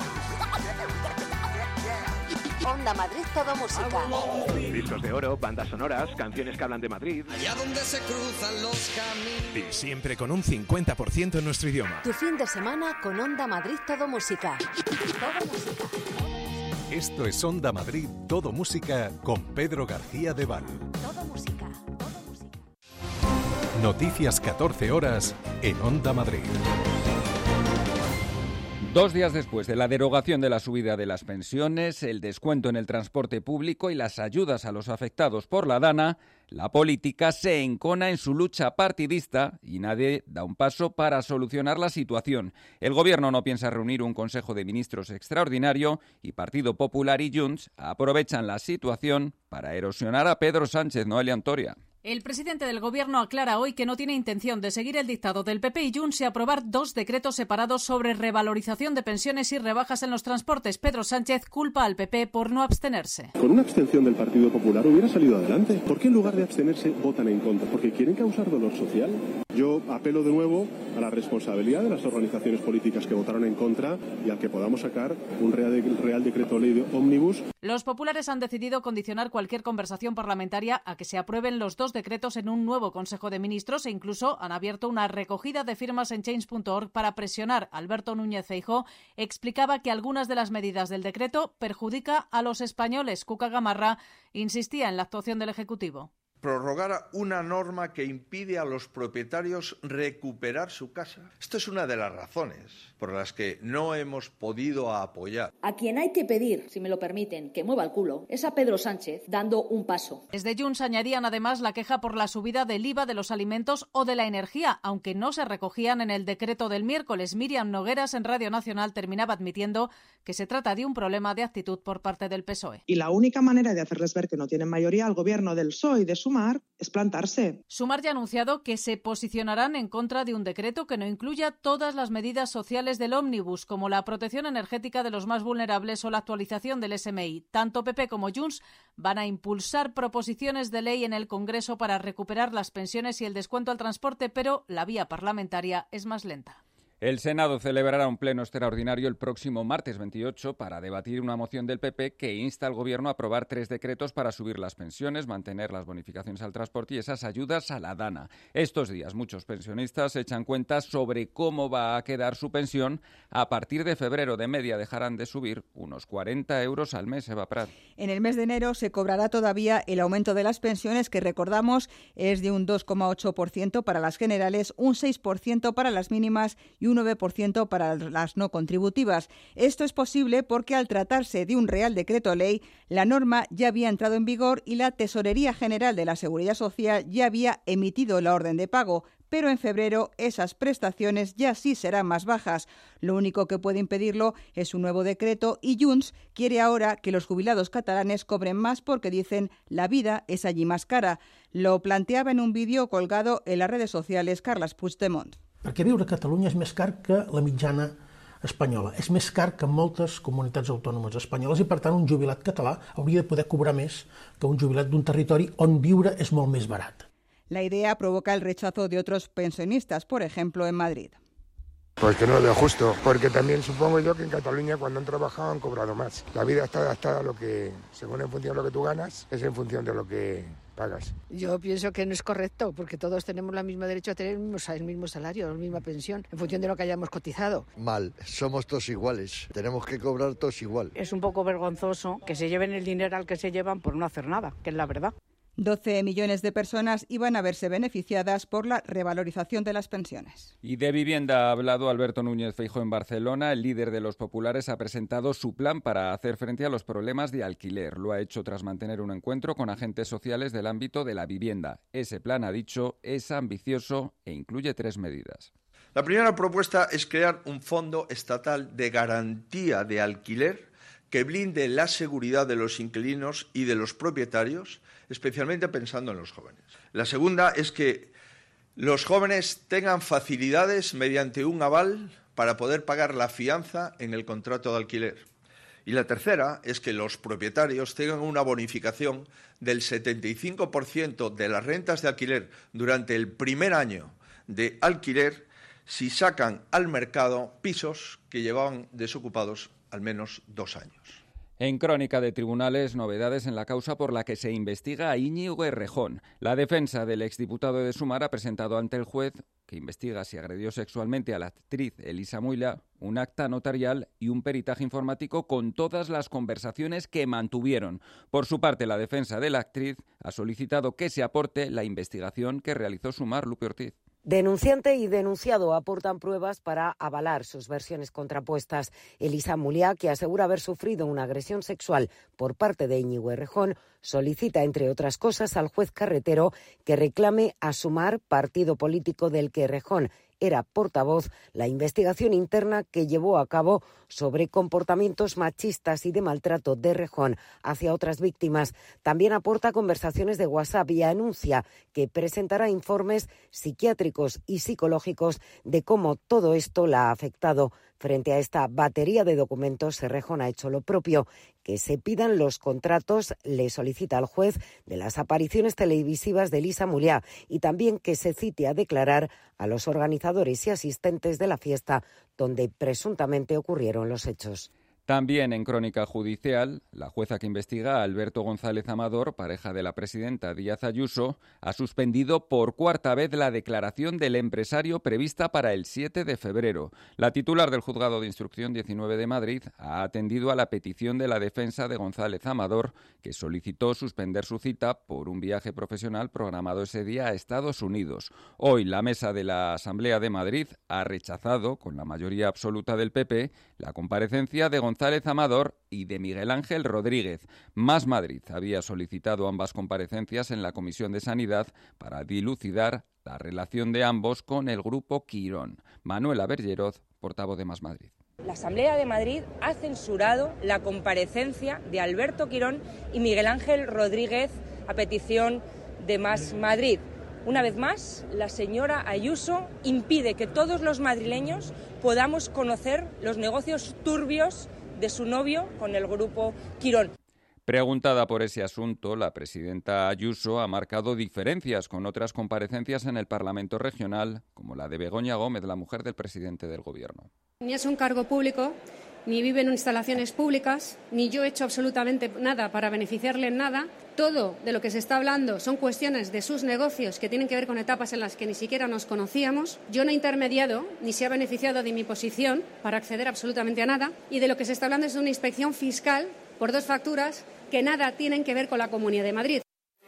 Onda Madrid Todo Música. Discos de oro, bandas sonoras, canciones que hablan de Madrid. Allá donde se cruzan los caminos. Y siempre con un cincuenta por ciento en nuestro idioma. Tu fin de semana con Onda Madrid Todo Música. Todo Música. Esto es Onda Madrid Todo Música con Pedro García de Val. Todo Música. Todo Música. Noticias catorce horas en Onda Madrid. Dos días después de la derogación de la subida de las pensiones, el descuento en el transporte público y las ayudas a los afectados por la DANA, la política se encona en su lucha partidista y nadie da un paso para solucionar la situación. El Gobierno no piensa reunir un Consejo de Ministros extraordinario y Partido Popular y Junts aprovechan la situación para erosionar a Pedro Sánchez. Noelia Antoria. El presidente del Gobierno aclara hoy que no tiene intención de seguir el dictado del P P y Junts y aprobar dos decretos separados sobre revalorización de pensiones y rebajas en los transportes. Pedro Sánchez culpa al P P por no abstenerse. Con una abstención del Partido Popular hubiera salido adelante. ¿Por qué en lugar de abstenerse votan en contra? ¿Porque quieren causar dolor social? Yo apelo de nuevo a la responsabilidad de las organizaciones políticas que votaron en contra y a que podamos sacar un real, real decreto ley de ómnibus. Los populares han decidido condicionar cualquier conversación parlamentaria a que se aprueben los dos decretos en un nuevo Consejo de Ministros e incluso han abierto una recogida de firmas en change punto org para presionar. Alberto Núñez Feijóo explicaba que algunas de las medidas del decreto perjudica a los españoles. Cuca Gamarra insistía en la actuación del Ejecutivo. Prorrogar una norma que impide a los propietarios recuperar su casa. Esto es una de las razones por las que no hemos podido apoyar. A quien hay que pedir, si me lo permiten, que mueva el culo, es a Pedro Sánchez dando un paso. Desde Junts añadían además la queja por la subida del I V A de los alimentos o de la energía, aunque no se recogían en el decreto del miércoles. Miriam Nogueras en Radio Nacional terminaba admitiendo que se trata de un problema de actitud por parte del P S O E. Y la única manera de hacerles ver que no tienen mayoría al gobierno del P S O E y de Sumar es plantarse. Sumar ya ha anunciado que se posicionarán en contra de un decreto que no incluya todas las medidas sociales del ómnibus, como la protección energética de los más vulnerables o la actualización del S M I. Tanto P P como Junts van a impulsar proposiciones de ley en el Congreso para recuperar las pensiones y el descuento al transporte, pero la vía parlamentaria es más lenta. El Senado celebrará un pleno extraordinario el próximo martes veintiocho para debatir una moción del P P que insta al Gobierno a aprobar tres decretos para subir las pensiones, mantener las bonificaciones al transporte y esas ayudas a la DANA. Estos días muchos pensionistas echan cuentas sobre cómo va a quedar su pensión. A partir de febrero de media dejarán de subir unos cuarenta euros al mes. Eva Prat. En el mes de enero se cobrará todavía el aumento de las pensiones, que recordamos es de un dos coma ocho por ciento para las generales, un seis por ciento para las mínimas y un nueve por ciento para las no contributivas. Esto es posible porque al tratarse de un Real Decreto Ley, la norma ya había entrado en vigor y la Tesorería General de la Seguridad Social ya había emitido la orden de pago, pero en febrero esas prestaciones ya sí serán más bajas. Lo único que puede impedirlo es un nuevo decreto y Junts quiere ahora que los jubilados catalanes cobren más porque dicen la vida es allí más cara. Lo planteaba en un vídeo colgado en las redes sociales Carles Puigdemont. Perquè viure a Catalunya és més car que la mitjana espanyola. És més car que moltes comunitats autònomes espanyoles i, per tant, un jubilat català hauria de poder cobrar més que un jubilat d'un territori on viure és molt més barat. La idea provoca el rechazo de otros pensionistas, por ejemplo, en Madrid. Pues que no lo veo justo, porque también supongo yo que en Cataluña cuando han trabajado han cobrado más. La vida está adaptada a lo que, según en función de lo que tú ganas, es en función de lo que pagas. Yo pienso que no es correcto, porque todos tenemos el mismo derecho a tener el mismo, el mismo salario, la misma pensión, en función de lo que hayamos cotizado. Mal, somos todos iguales, tenemos que cobrar todos igual. Es un poco vergonzoso que se lleven el dinero al que se llevan por no hacer nada, que es la verdad. doce millones de personas iban a verse beneficiadas por la revalorización de las pensiones. Y de vivienda ha hablado Alberto Núñez Feijóo en Barcelona. El líder de los populares ha presentado su plan para hacer frente a los problemas de alquiler. Lo ha hecho tras mantener un encuentro con agentes sociales del ámbito de la vivienda. Ese plan, ha dicho, es ambicioso e incluye tres medidas. La primera propuesta es crear un fondo estatal de garantía de alquiler que blinde la seguridad de los inquilinos y de los propietarios, especialmente pensando en los jóvenes. La segunda es que Los jóvenes tengan facilidades mediante un aval para poder pagar la fianza en el contrato de alquiler. Y la tercera es que los propietarios tengan una bonificación del setenta y cinco por ciento de las rentas de alquiler durante el primer año de alquiler si sacan al mercado pisos que llevaban desocupados al menos dos años. En Crónica de Tribunales, novedades en la causa por la que se investiga a Íñigo Errejón. La defensa del exdiputado de Sumar ha presentado ante el juez, que investiga si agredió sexualmente a la actriz Elisa Muila, un acta notarial y un peritaje informático con todas las conversaciones que mantuvieron. Por su parte, la defensa de la actriz ha solicitado que se aporte la investigación que realizó Sumar. Lupe Ortiz. Denunciante y denunciado aportan pruebas para avalar sus versiones contrapuestas. Elisa Mulia, que asegura haber sufrido una agresión sexual por parte de Íñigo Errejón, solicita, entre otras cosas, al juez Carretero que reclame a Sumar, partido político del que Errejón era portavoz, la investigación interna que llevó a cabo sobre comportamientos machistas y de maltrato de Errejón hacia otras víctimas. También aporta conversaciones de WhatsApp y anuncia que presentará informes psiquiátricos y psicológicos de cómo todo esto la ha afectado. Frente a esta batería de documentos, Errejón ha hecho lo propio. Que se pidan los contratos, le solicita al juez, de las apariciones televisivas de Elisa Mulia y también que se cite a declarar a los organizadores y asistentes de la fiesta donde presuntamente ocurrieron los hechos. También en Crónica Judicial, la jueza que investiga a Alberto González Amador, pareja de la presidenta Díaz Ayuso, ha suspendido por cuarta vez la declaración del empresario prevista para el siete de febrero. La titular del Juzgado de Instrucción diecinueve de Madrid ha atendido a la petición de la defensa de González Amador, que solicitó suspender su cita por un viaje profesional programado ese día a Estados Unidos. Hoy la mesa de la Asamblea de Madrid ha rechazado, con la mayoría absoluta del P P, la comparecencia de González González Amador y de Miguel Ángel Rodríguez. Más Madrid había solicitado ambas comparecencias en la Comisión de Sanidad para dilucidar la relación de ambos con el Grupo Quirón. Manuela Bergeroz, portavoz de Más Madrid. La Asamblea de Madrid ha censurado la comparecencia de Alberto Quirón y Miguel Ángel Rodríguez a petición de Más Madrid. Una vez más, la señora Ayuso impide que todos los madrileños podamos conocer los negocios turbios de su novio con el Grupo Quirón. Preguntada por ese asunto, la presidenta Ayuso ha marcado diferencias con otras comparecencias en el Parlamento regional, como la de Begoña Gómez, la mujer del presidente del Gobierno. Ni es un cargo público, ni vive en instalaciones públicas, ni yo he hecho absolutamente nada para beneficiarle en nada. Todo de lo que se está hablando son cuestiones de sus negocios que tienen que ver con etapas en las que ni siquiera nos conocíamos. Yo no he intermediado ni se ha beneficiado de mi posición para acceder absolutamente a nada. Y de lo que se está hablando es de una inspección fiscal por dos facturas que nada tienen que ver con la Comunidad de Madrid.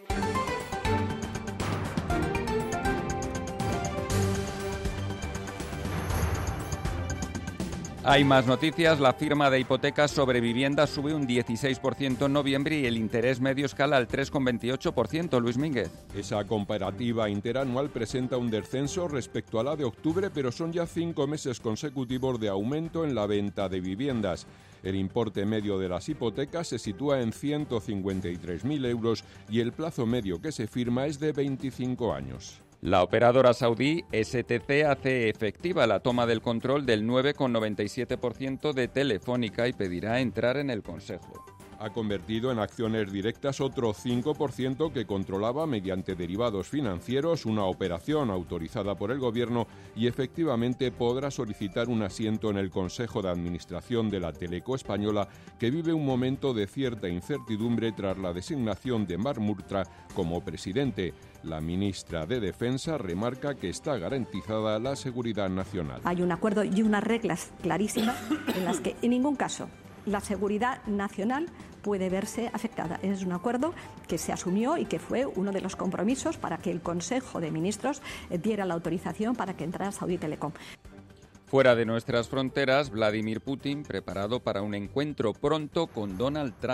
Hay más noticias. La firma de hipotecas sobre viviendas sube un dieciséis por ciento en noviembre y el interés medio escala al tres coma veintiocho por ciento. Luis Mínguez. Esa comparativa interanual presenta un descenso respecto a la de octubre, pero son ya cinco meses consecutivos de aumento en la venta de viviendas. El importe medio de las hipotecas se sitúa en ciento cincuenta y tres mil euros y el plazo medio que se firma es de veinticinco años. La operadora saudí S T C hace efectiva la toma del control del nueve coma noventa y siete por ciento de Telefónica y pedirá entrar en el Consejo. Ha convertido en acciones directas otro cinco por ciento que controlaba mediante derivados financieros, una operación autorizada por el Gobierno, y efectivamente podrá solicitar un asiento en el Consejo de Administración de la Teleco Española, que vive un momento de cierta incertidumbre tras la designación de Marc Murtra como presidente. La ministra de Defensa remarca que está garantizada la seguridad nacional. Hay un acuerdo y unas reglas clarísimas en las que en ningún caso la seguridad nacional puede verse afectada. Es un acuerdo que se asumió y que fue uno de los compromisos para que el Consejo de Ministros diera la autorización para que entrara Saudi Telecom. Fuera de nuestras fronteras, Vladimir Putin preparado para un encuentro pronto con Donald Trump.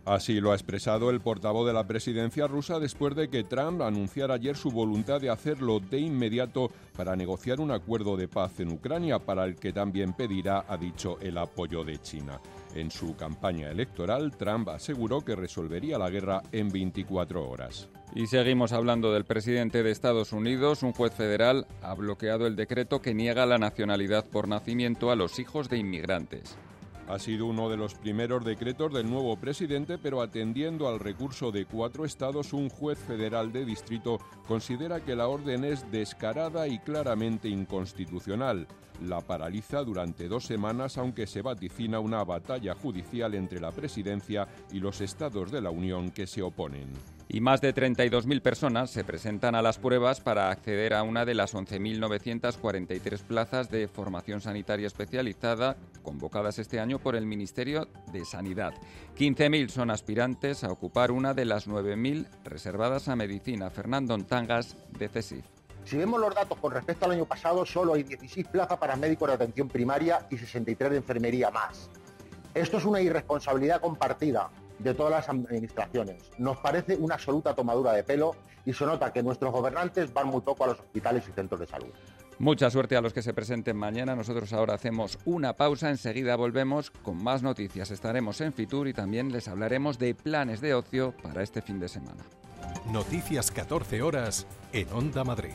Así lo ha expresado el portavoz de la presidencia rusa después de que Trump anunciara ayer su voluntad de hacerlo de inmediato para negociar un acuerdo de paz en Ucrania, para el que también pedirá, ha dicho, el apoyo de China. En su campaña electoral, Trump aseguró que resolvería la guerra en veinticuatro horas. Y seguimos hablando del presidente de Estados Unidos. Un juez federal ha bloqueado el decreto que niega la nacionalidad por nacimiento a los hijos de inmigrantes. Ha sido uno de los primeros decretos del nuevo presidente, pero atendiendo al recurso de cuatro estados, un juez federal de distrito considera que la orden es descarada y claramente inconstitucional. La paraliza durante dos semanas, aunque se vaticina una batalla judicial entre la presidencia y los estados de la Unión que se oponen. Y más de treinta y dos mil personas se presentan a las pruebas para acceder a una de las once mil novecientas cuarenta y tres plazas de formación sanitaria especializada convocadas este año por el Ministerio de Sanidad. quince mil son aspirantes a ocupar una de las nueve mil reservadas a medicina. Fernando Ontangas, de CESIF. Si vemos los datos con respecto al año pasado, solo hay dieciséis plazas para médicos de atención primaria y sesenta y tres de enfermería más. Esto es una irresponsabilidad compartida de todas las administraciones. Nos parece una absoluta tomadura de pelo y se nota que nuestros gobernantes van muy poco a los hospitales y centros de salud. Mucha suerte a los que se presenten mañana. Nosotros ahora hacemos una pausa, enseguida volvemos con más noticias. Estaremos en Fitur y también les hablaremos de planes de ocio para este fin de semana. Noticias catorce horas en Onda Madrid.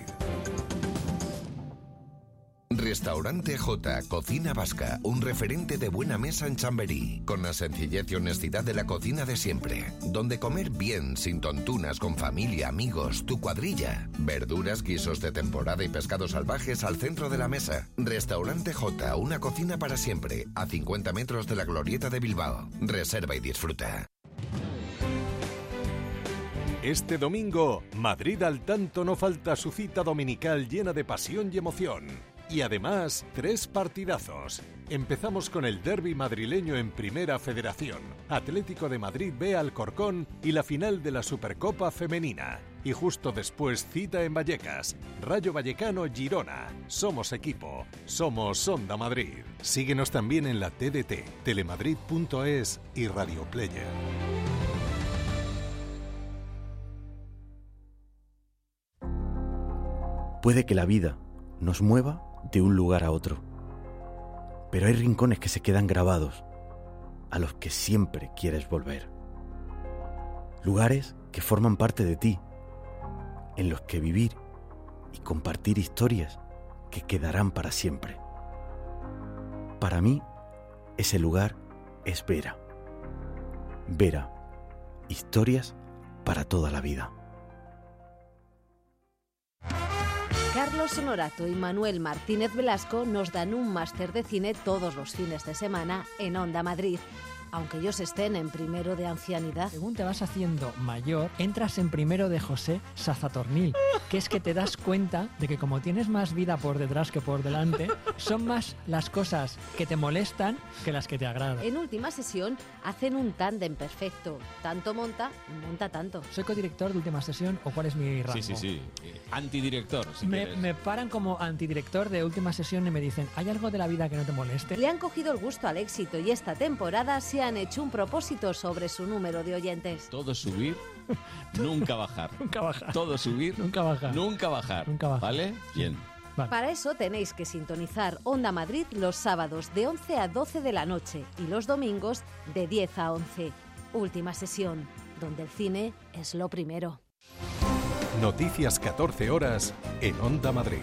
Restaurante J, Cocina Vasca, un referente de buena mesa en Chamberí, con la sencillez y honestidad de la cocina de siempre, donde comer bien, sin tontunas, con familia, amigos, tu cuadrilla, verduras, guisos de temporada y pescados salvajes al centro de la mesa. Restaurante J, una cocina para siempre, a cincuenta metros de la Glorieta de Bilbao. Reserva y disfruta. Este domingo, Madrid al tanto no falta su cita dominical llena de pasión y emoción. Y además, tres partidazos. Empezamos con el derbi madrileño en Primera Federación, Atlético de Madrid B Alcorcón y la final de la Supercopa Femenina. Y justo después cita en Vallecas, Rayo Vallecano Girona. Somos equipo, somos Onda Madrid. Síguenos también en la T D T, telemadrid punto es y Radio Player. Puede que la vida nos mueva de un lugar a otro, pero hay rincones que se quedan grabados, a los que siempre quieres volver. Lugares que forman parte de ti, en los que vivir y compartir historias que quedarán para siempre. Para mí, ese lugar es Vera. Vera, historias para toda la vida. Carlos Honorato y Manuel Martínez Velasco nos dan un máster de cine todos los fines de semana en Onda Madrid, aunque ellos estén en primero de ancianidad. Según te vas haciendo mayor, entras en primero de José Sazatornil, que es que te das cuenta de que como tienes más vida por detrás que por delante, son más las cosas que te molestan que las que te agradan. En Última Sesión hacen un tándem perfecto. Tanto monta, monta tanto. ¿Soy codirector de Última Sesión o cuál es mi rango? Sí, sí, sí. Eh, antidirector, si me, quieres. me paran como antidirector de Última Sesión y me dicen, ¿hay algo de la vida que no te moleste? Le han cogido el gusto al éxito y esta temporada se han hecho un propósito sobre su número de oyentes. Todo subir, nunca bajar. Nunca bajar. Todo subir, nunca bajar. Nunca bajar. Nunca bajar. ¿Vale? Bien. Vale. Para eso tenéis que sintonizar Onda Madrid los sábados de once a doce de la noche y los domingos de diez a once. Última Sesión, donde el cine es lo primero. Noticias catorce horas en Onda Madrid.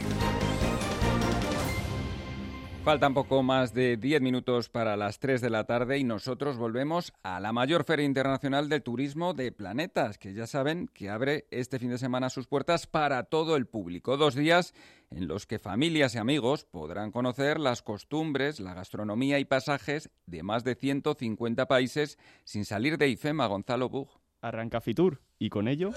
Faltan poco más de diez minutos para las tres de la tarde y nosotros volvemos a la mayor feria internacional de turismo de planetas, que ya saben que abre este fin de semana sus puertas para todo el público. Dos días en los que familias y amigos podrán conocer las costumbres, la gastronomía y pasajes de más de ciento cincuenta países sin salir de IFEMA. Gonzalo Bug. Arranca Fitur y con ello...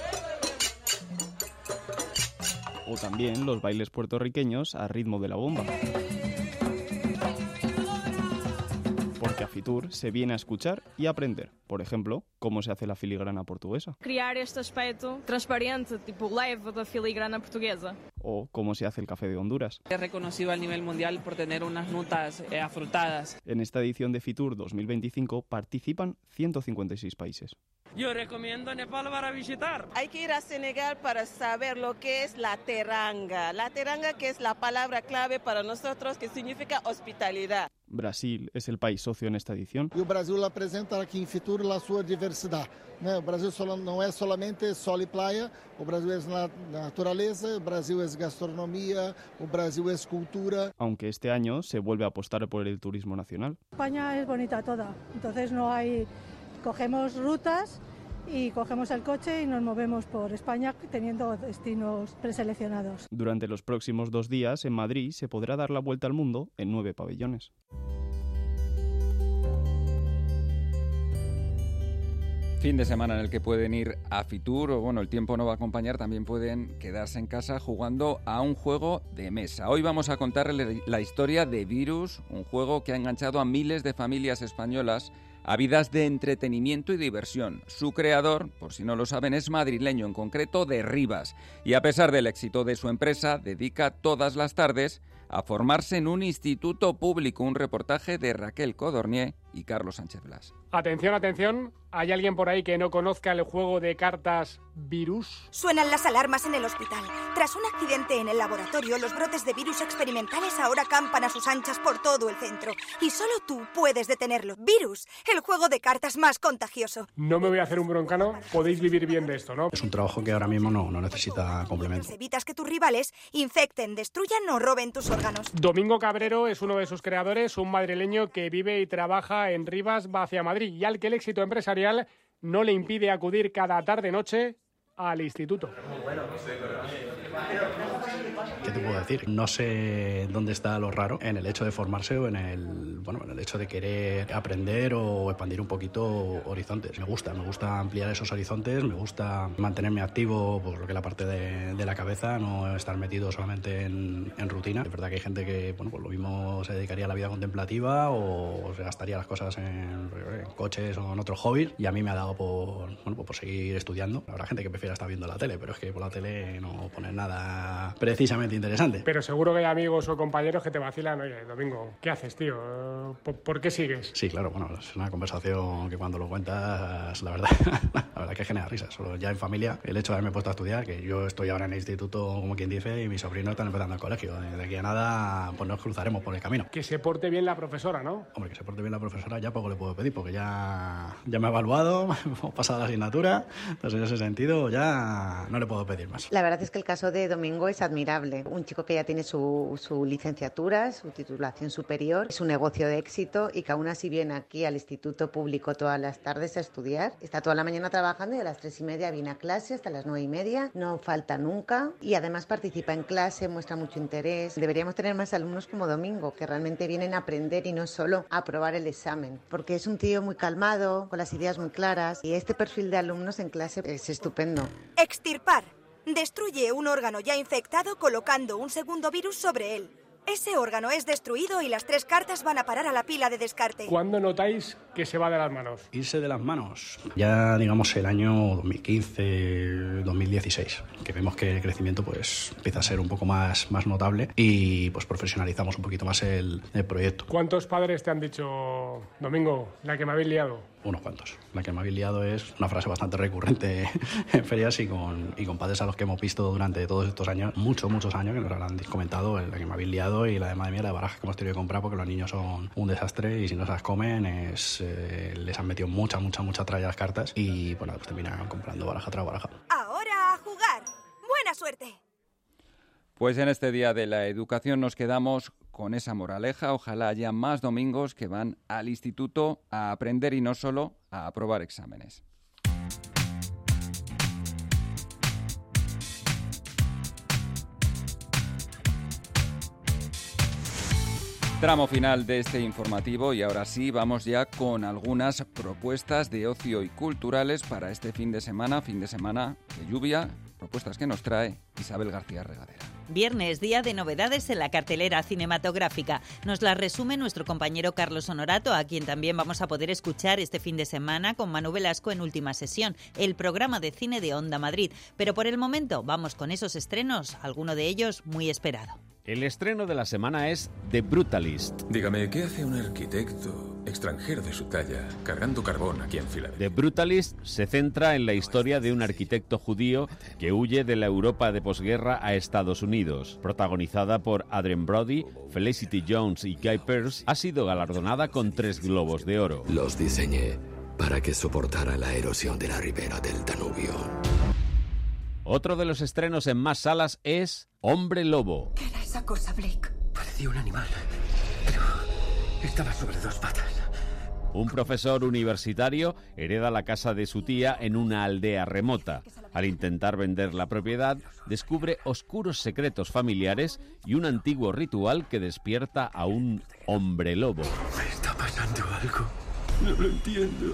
o también los bailes puertorriqueños a ritmo de la bomba. Porque a Fitur se viene a escuchar y aprender. Por ejemplo, cómo se hace la filigrana portuguesa. Criar este aspecto transparente, tipo leve da filigrana portuguesa. O cómo se hace el café de Honduras. Es reconocido a nivel mundial por tener unas notas eh, afrutadas. En esta edición de Fitur dos mil veinticinco participan ciento cincuenta y seis países. Yo recomiendo Nepal para visitar. Hay que ir a Senegal para saber lo que es la teranga. La teranga, que es la palabra clave para nosotros, que significa hospitalidad. Brasil es el país socio en esta edición. E o Brasil apresenta aqui em Fitur a sua diversidade. O Brasil não é solamente sol e praia, o Brasil é naturaleza, o Brasil es gastronomía, o Brasil es cultura. Aunque este año se vuelve a apostar por el turismo nacional. España es bonita toda, entonces no hay... Cogemos rutas y cogemos el coche y nos movemos por España teniendo destinos preseleccionados. Durante los próximos dos días en Madrid se podrá dar la vuelta al mundo en nueve pabellones. Fin de semana en el que pueden ir a Fitur, o bueno, el tiempo no va a acompañar, también pueden quedarse en casa jugando a un juego de mesa. Hoy vamos a contarles la historia de Virus, un juego que ha enganchado a miles de familias españolas a vidas de entretenimiento y diversión. Su creador, por si no lo saben, es madrileño, en concreto de Rivas, y a pesar del éxito de su empresa, dedica todas las tardes a formarse en un instituto público. Un reportaje de Raquel Codornier y Carlos Sánchez Blas. Atención, atención, ¿hay alguien por ahí que no conozca el juego de cartas Virus? Suenan las alarmas en el hospital. Tras un accidente en el laboratorio, los brotes de virus experimentales ahora campan a sus anchas por todo el centro. Y solo tú puedes detenerlo. Virus, el juego de cartas más contagioso. No me voy a hacer un broncano, podéis vivir bien de esto, ¿no? Es un trabajo que ahora mismo no, no necesita complemento. Evitas que tus rivales infecten, destruyan o roben tus órganos. Domingo Cabrero es uno de sus creadores, un madrileño que vive y trabaja en Rivas, va hacia Madrid, y al que el éxito empresarial no le impide acudir cada tarde-noche al instituto. ¿Qué te puedo decir? No sé dónde está lo raro en el hecho de formarse o en el, bueno, en el hecho de querer aprender o expandir un poquito horizontes. Me gusta, me gusta ampliar esos horizontes, me gusta mantenerme activo por lo que es la parte de, de la cabeza, no estar metido solamente en, en rutina. Es verdad que hay gente que, bueno, pues lo mismo se dedicaría a la vida contemplativa o se gastaría las cosas en, en coches o en otros hobbies, y a mí me ha dado por, bueno, pues por seguir estudiando. Habrá gente que prefiera estar viendo la tele, pero es que por la tele no ponen nada precisamente interesante. Pero seguro que hay amigos o compañeros que te vacilan: oye, Domingo, ¿qué haces, tío? ¿Por, ¿por qué sigues? Sí, claro, bueno, es una conversación que cuando lo cuentas, la verdad, la verdad que genera risa. Solo ya en familia, el hecho de haberme puesto a estudiar, que yo estoy ahora en el instituto, como quien dice, y mis sobrinos están empezando el colegio. De aquí a nada, pues nos cruzaremos por el camino. Que se porte bien la profesora, ¿no? Hombre, que se porte bien la profesora ya poco le puedo pedir, porque ya, ya me ha evaluado, hemos pasado la asignatura, entonces en ese sentido ya no le puedo pedir más. La verdad es que el caso de Domingo es admirable. Un chico que ya tiene su, su licenciatura, su titulación superior, su negocio de éxito, y que aún así viene aquí al instituto público todas las tardes a estudiar. Está toda la mañana trabajando y a las tres y media viene a clase hasta las nueve y media. No falta nunca y además participa en clase, muestra mucho interés. Deberíamos tener más alumnos como Domingo, que realmente vienen a aprender y no solo a aprobar el examen, porque es un tío muy calmado, con las ideas muy claras, y este perfil de alumnos en clase es estupendo. Extirpar. Destruye un órgano ya infectado colocando un segundo virus sobre él. Ese órgano es destruido y las tres cartas van a parar a la pila de descarte. ¿Cuándo notáis que se va de las manos? Irse de las manos. Ya, digamos, el año dos mil quince, dos mil dieciséis, que vemos que el crecimiento pues empieza a ser un poco más, más notable y pues profesionalizamos un poquito más el, el proyecto. ¿Cuántos padres te han dicho: Domingo, la que me habéis liado? Unos cuantos. La que me habéis liado es una frase bastante recurrente en ferias y con, y con padres a los que hemos visto durante todos estos años, muchos, muchos años, que nos lo han comentado, la que me habéis liado y la de madre mía, la de barajas que hemos tenido que comprar porque los niños son un desastre y si no se las comen es, eh, les han metido mucha, mucha, mucha tralla a las cartas y bueno, pues terminan comprando baraja tras baraja. Ahora a jugar. ¡Buena suerte! Pues en este Día de la Educación nos quedamos con esa moraleja. Ojalá haya más domingos que van al instituto a aprender y no solo a aprobar exámenes. Tramo final de este informativo y ahora sí vamos ya con algunas propuestas de ocio y culturales para este fin de semana, fin de semana de lluvia, propuestas que nos trae Isabel García Regadera. Viernes, día de novedades en la cartelera cinematográfica. Nos la resume nuestro compañero Carlos Honorato, a quien también vamos a poder escuchar este fin de semana con Manu Velasco en Última Sesión, el programa de cine de Onda Madrid. Pero por el momento vamos con esos estrenos, alguno de ellos muy esperado. El estreno de la semana es The Brutalist. Dígame, ¿qué hace un arquitecto extranjero de su talla cargando carbón aquí en Filadelfia? The Brutalist se centra en la historia de un arquitecto judío que huye de la Europa de posguerra a Estados Unidos. Protagonizada por Adrien Brody, Felicity Jones y Guy Pearce, ha sido galardonada con tres Globos de Oro. Los diseñé para que soportara la erosión de la ribera del Danubio. Otro de los estrenos en más salas es Hombre Lobo. ¿Qué era esa cosa, Blake? Parecía un animal, pero estaba sobre dos patas. Un profesor universitario hereda la casa de su tía en una aldea remota. Al intentar vender la propiedad, descubre oscuros secretos familiares y un antiguo ritual que despierta a un hombre lobo. Me está pasando algo. No lo entiendo.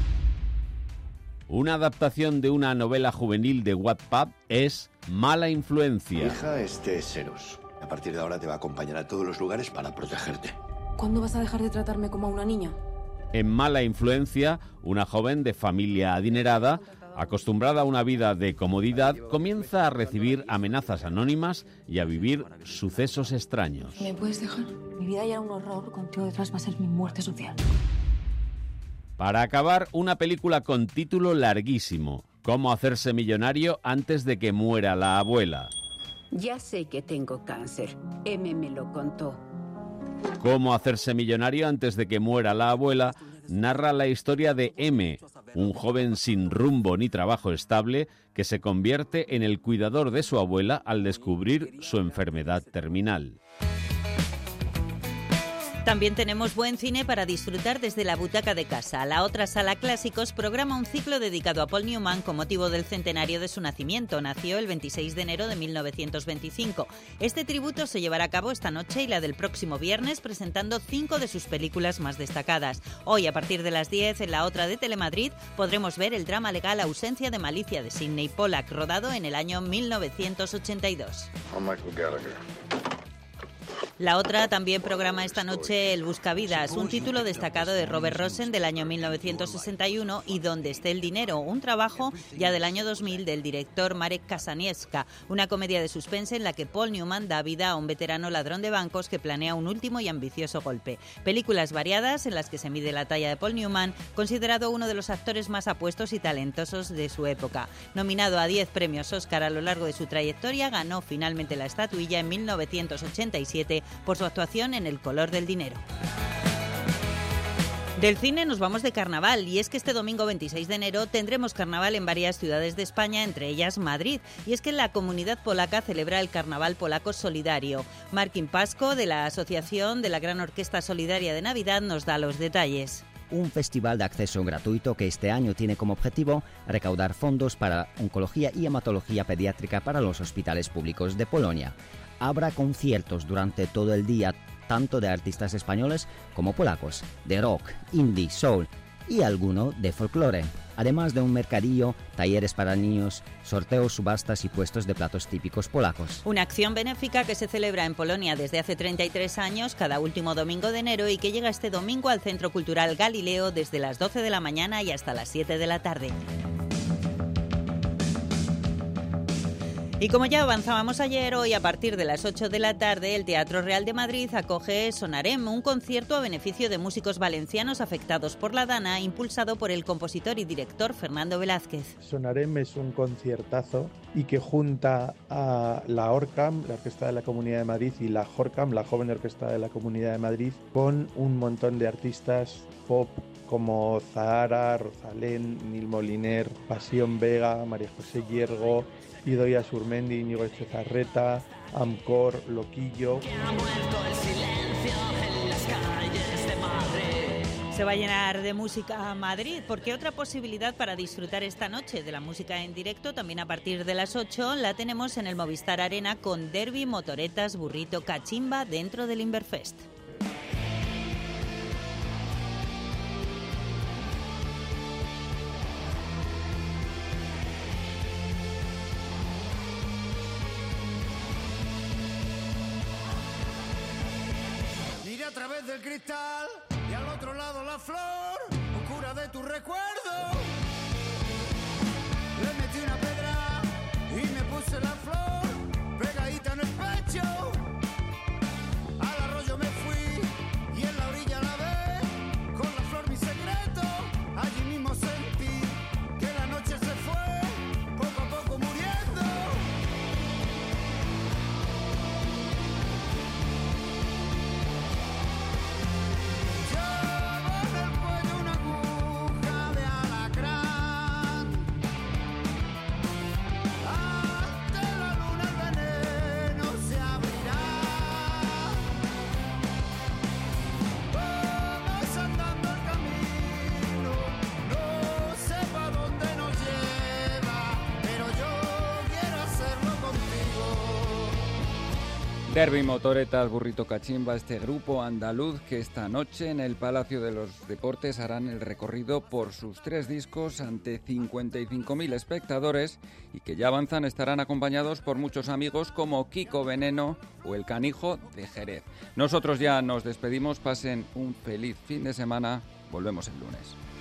Una adaptación de una novela juvenil de Wattpad es Mala Influencia. Mi hija es de Seros. A partir de ahora te va a acompañar a todos los lugares para protegerte. ¿Cuándo vas a dejar de tratarme como a una niña? En Mala Influencia, una joven de familia adinerada, acostumbrada a una vida de comodidad, comienza a recibir amenazas anónimas y a vivir sucesos extraños. ¿Me puedes dejar? Mi vida ya era un horror, contigo detrás va a ser mi muerte social. Para acabar, una película con título larguísimo, Cómo hacerse millonario antes de que muera la abuela. Ya sé que tengo cáncer. M me lo contó. Cómo hacerse millonario antes de que muera la abuela narra la historia de M, un joven sin rumbo ni trabajo estable que se convierte en el cuidador de su abuela al descubrir su enfermedad terminal. También tenemos buen cine para disfrutar desde la butaca de casa. La otra sala Clásicos programa un ciclo dedicado a Paul Newman con motivo del centenario de su nacimiento. Nació el veintiséis de enero de mil novecientos veinticinco. Este tributo se llevará a cabo esta noche y la del próximo viernes, presentando cinco de sus películas más destacadas. Hoy, a partir de las diez, en la otra de Telemadrid, podremos ver el drama legal Ausencia de malicia de Sidney Pollack, rodado en el año mil novecientos ochenta y dos. I'm Michael Gallagher. La otra también programa esta noche El Buscavidas, un título destacado de Robert Rosen del año mil novecientos sesenta y uno, y Donde esté el dinero, un trabajo ya del año dos mil del director Marek Kasanieska, una comedia de suspense en la que Paul Newman da vida a un veterano ladrón de bancos que planea un último y ambicioso golpe. Películas variadas en las que se mide la talla de Paul Newman, considerado uno de los actores más apuestos y talentosos de su época. Nominado a diez premios Oscar a lo largo de su trayectoria, ganó finalmente la estatuilla en mil novecientos ochenta y siete por su actuación en El color del dinero. Del cine nos vamos de carnaval, y es que este domingo veintiséis de enero tendremos carnaval en varias ciudades de España, entre ellas Madrid, y es que la comunidad polaca celebra el Carnaval Polaco Solidario. Marcin Pasco, de la Asociación de la Gran Orquesta Solidaria de Navidad, nos da los detalles. Un festival de acceso gratuito que este año tiene como objetivo recaudar fondos para oncología y hematología pediátrica para los hospitales públicos de Polonia. Habrá conciertos durante todo el día, tanto de artistas españoles como polacos, de rock, indie, soul y alguno de folclore, además de un mercadillo, talleres para niños, sorteos, subastas y puestos de platos típicos polacos. Una acción benéfica que se celebra en Polonia desde hace treinta y tres años, cada último domingo de enero, y que llega este domingo al Centro Cultural Galileo desde las doce de la mañana y hasta las siete de la tarde. Y como ya avanzábamos ayer, hoy a partir de las ocho de la tarde el Teatro Real de Madrid acoge Sonarem, un concierto a beneficio de músicos valencianos afectados por la Dana, impulsado por el compositor y director Fernando Velázquez. Sonarem es un conciertazo y que junta a la ORCAM, la Orquesta de la Comunidad de Madrid, y la JORCAM, la Joven Orquesta de la Comunidad de Madrid, con un montón de artistas pop como Zahara, Rosalén, Nil Moliner, Pasión Vega, María José Hiergo, Idoia Surmendi, Íñigo Echezarreta, Amcor, Loquillo. Se va a llenar de música a Madrid, porque otra posibilidad para disfrutar esta noche de la música en directo, también a partir de las ocho, la tenemos en el Movistar Arena con derbi, motoretas, burrito, cachimba dentro del Inverfest. a través del cristal y al otro lado la flor oscura de tu recuerdo. Le metí una pedra y me puse la flor pegadita en el pecho. Al arroyo me fui y en la orilla la ve con la flor mi secreto. Allí mismo sentí que la noche se fue poco a poco muriendo. Derby, motoretas, burrito cachimba, este grupo andaluz que esta noche en el Palacio de los Deportes harán el recorrido por sus tres discos ante cincuenta y cinco mil espectadores y que ya avanzan estarán acompañados por muchos amigos como Kiko Veneno o El Canijo de Jerez. Nosotros ya nos despedimos, pasen un feliz fin de semana, volvemos el lunes.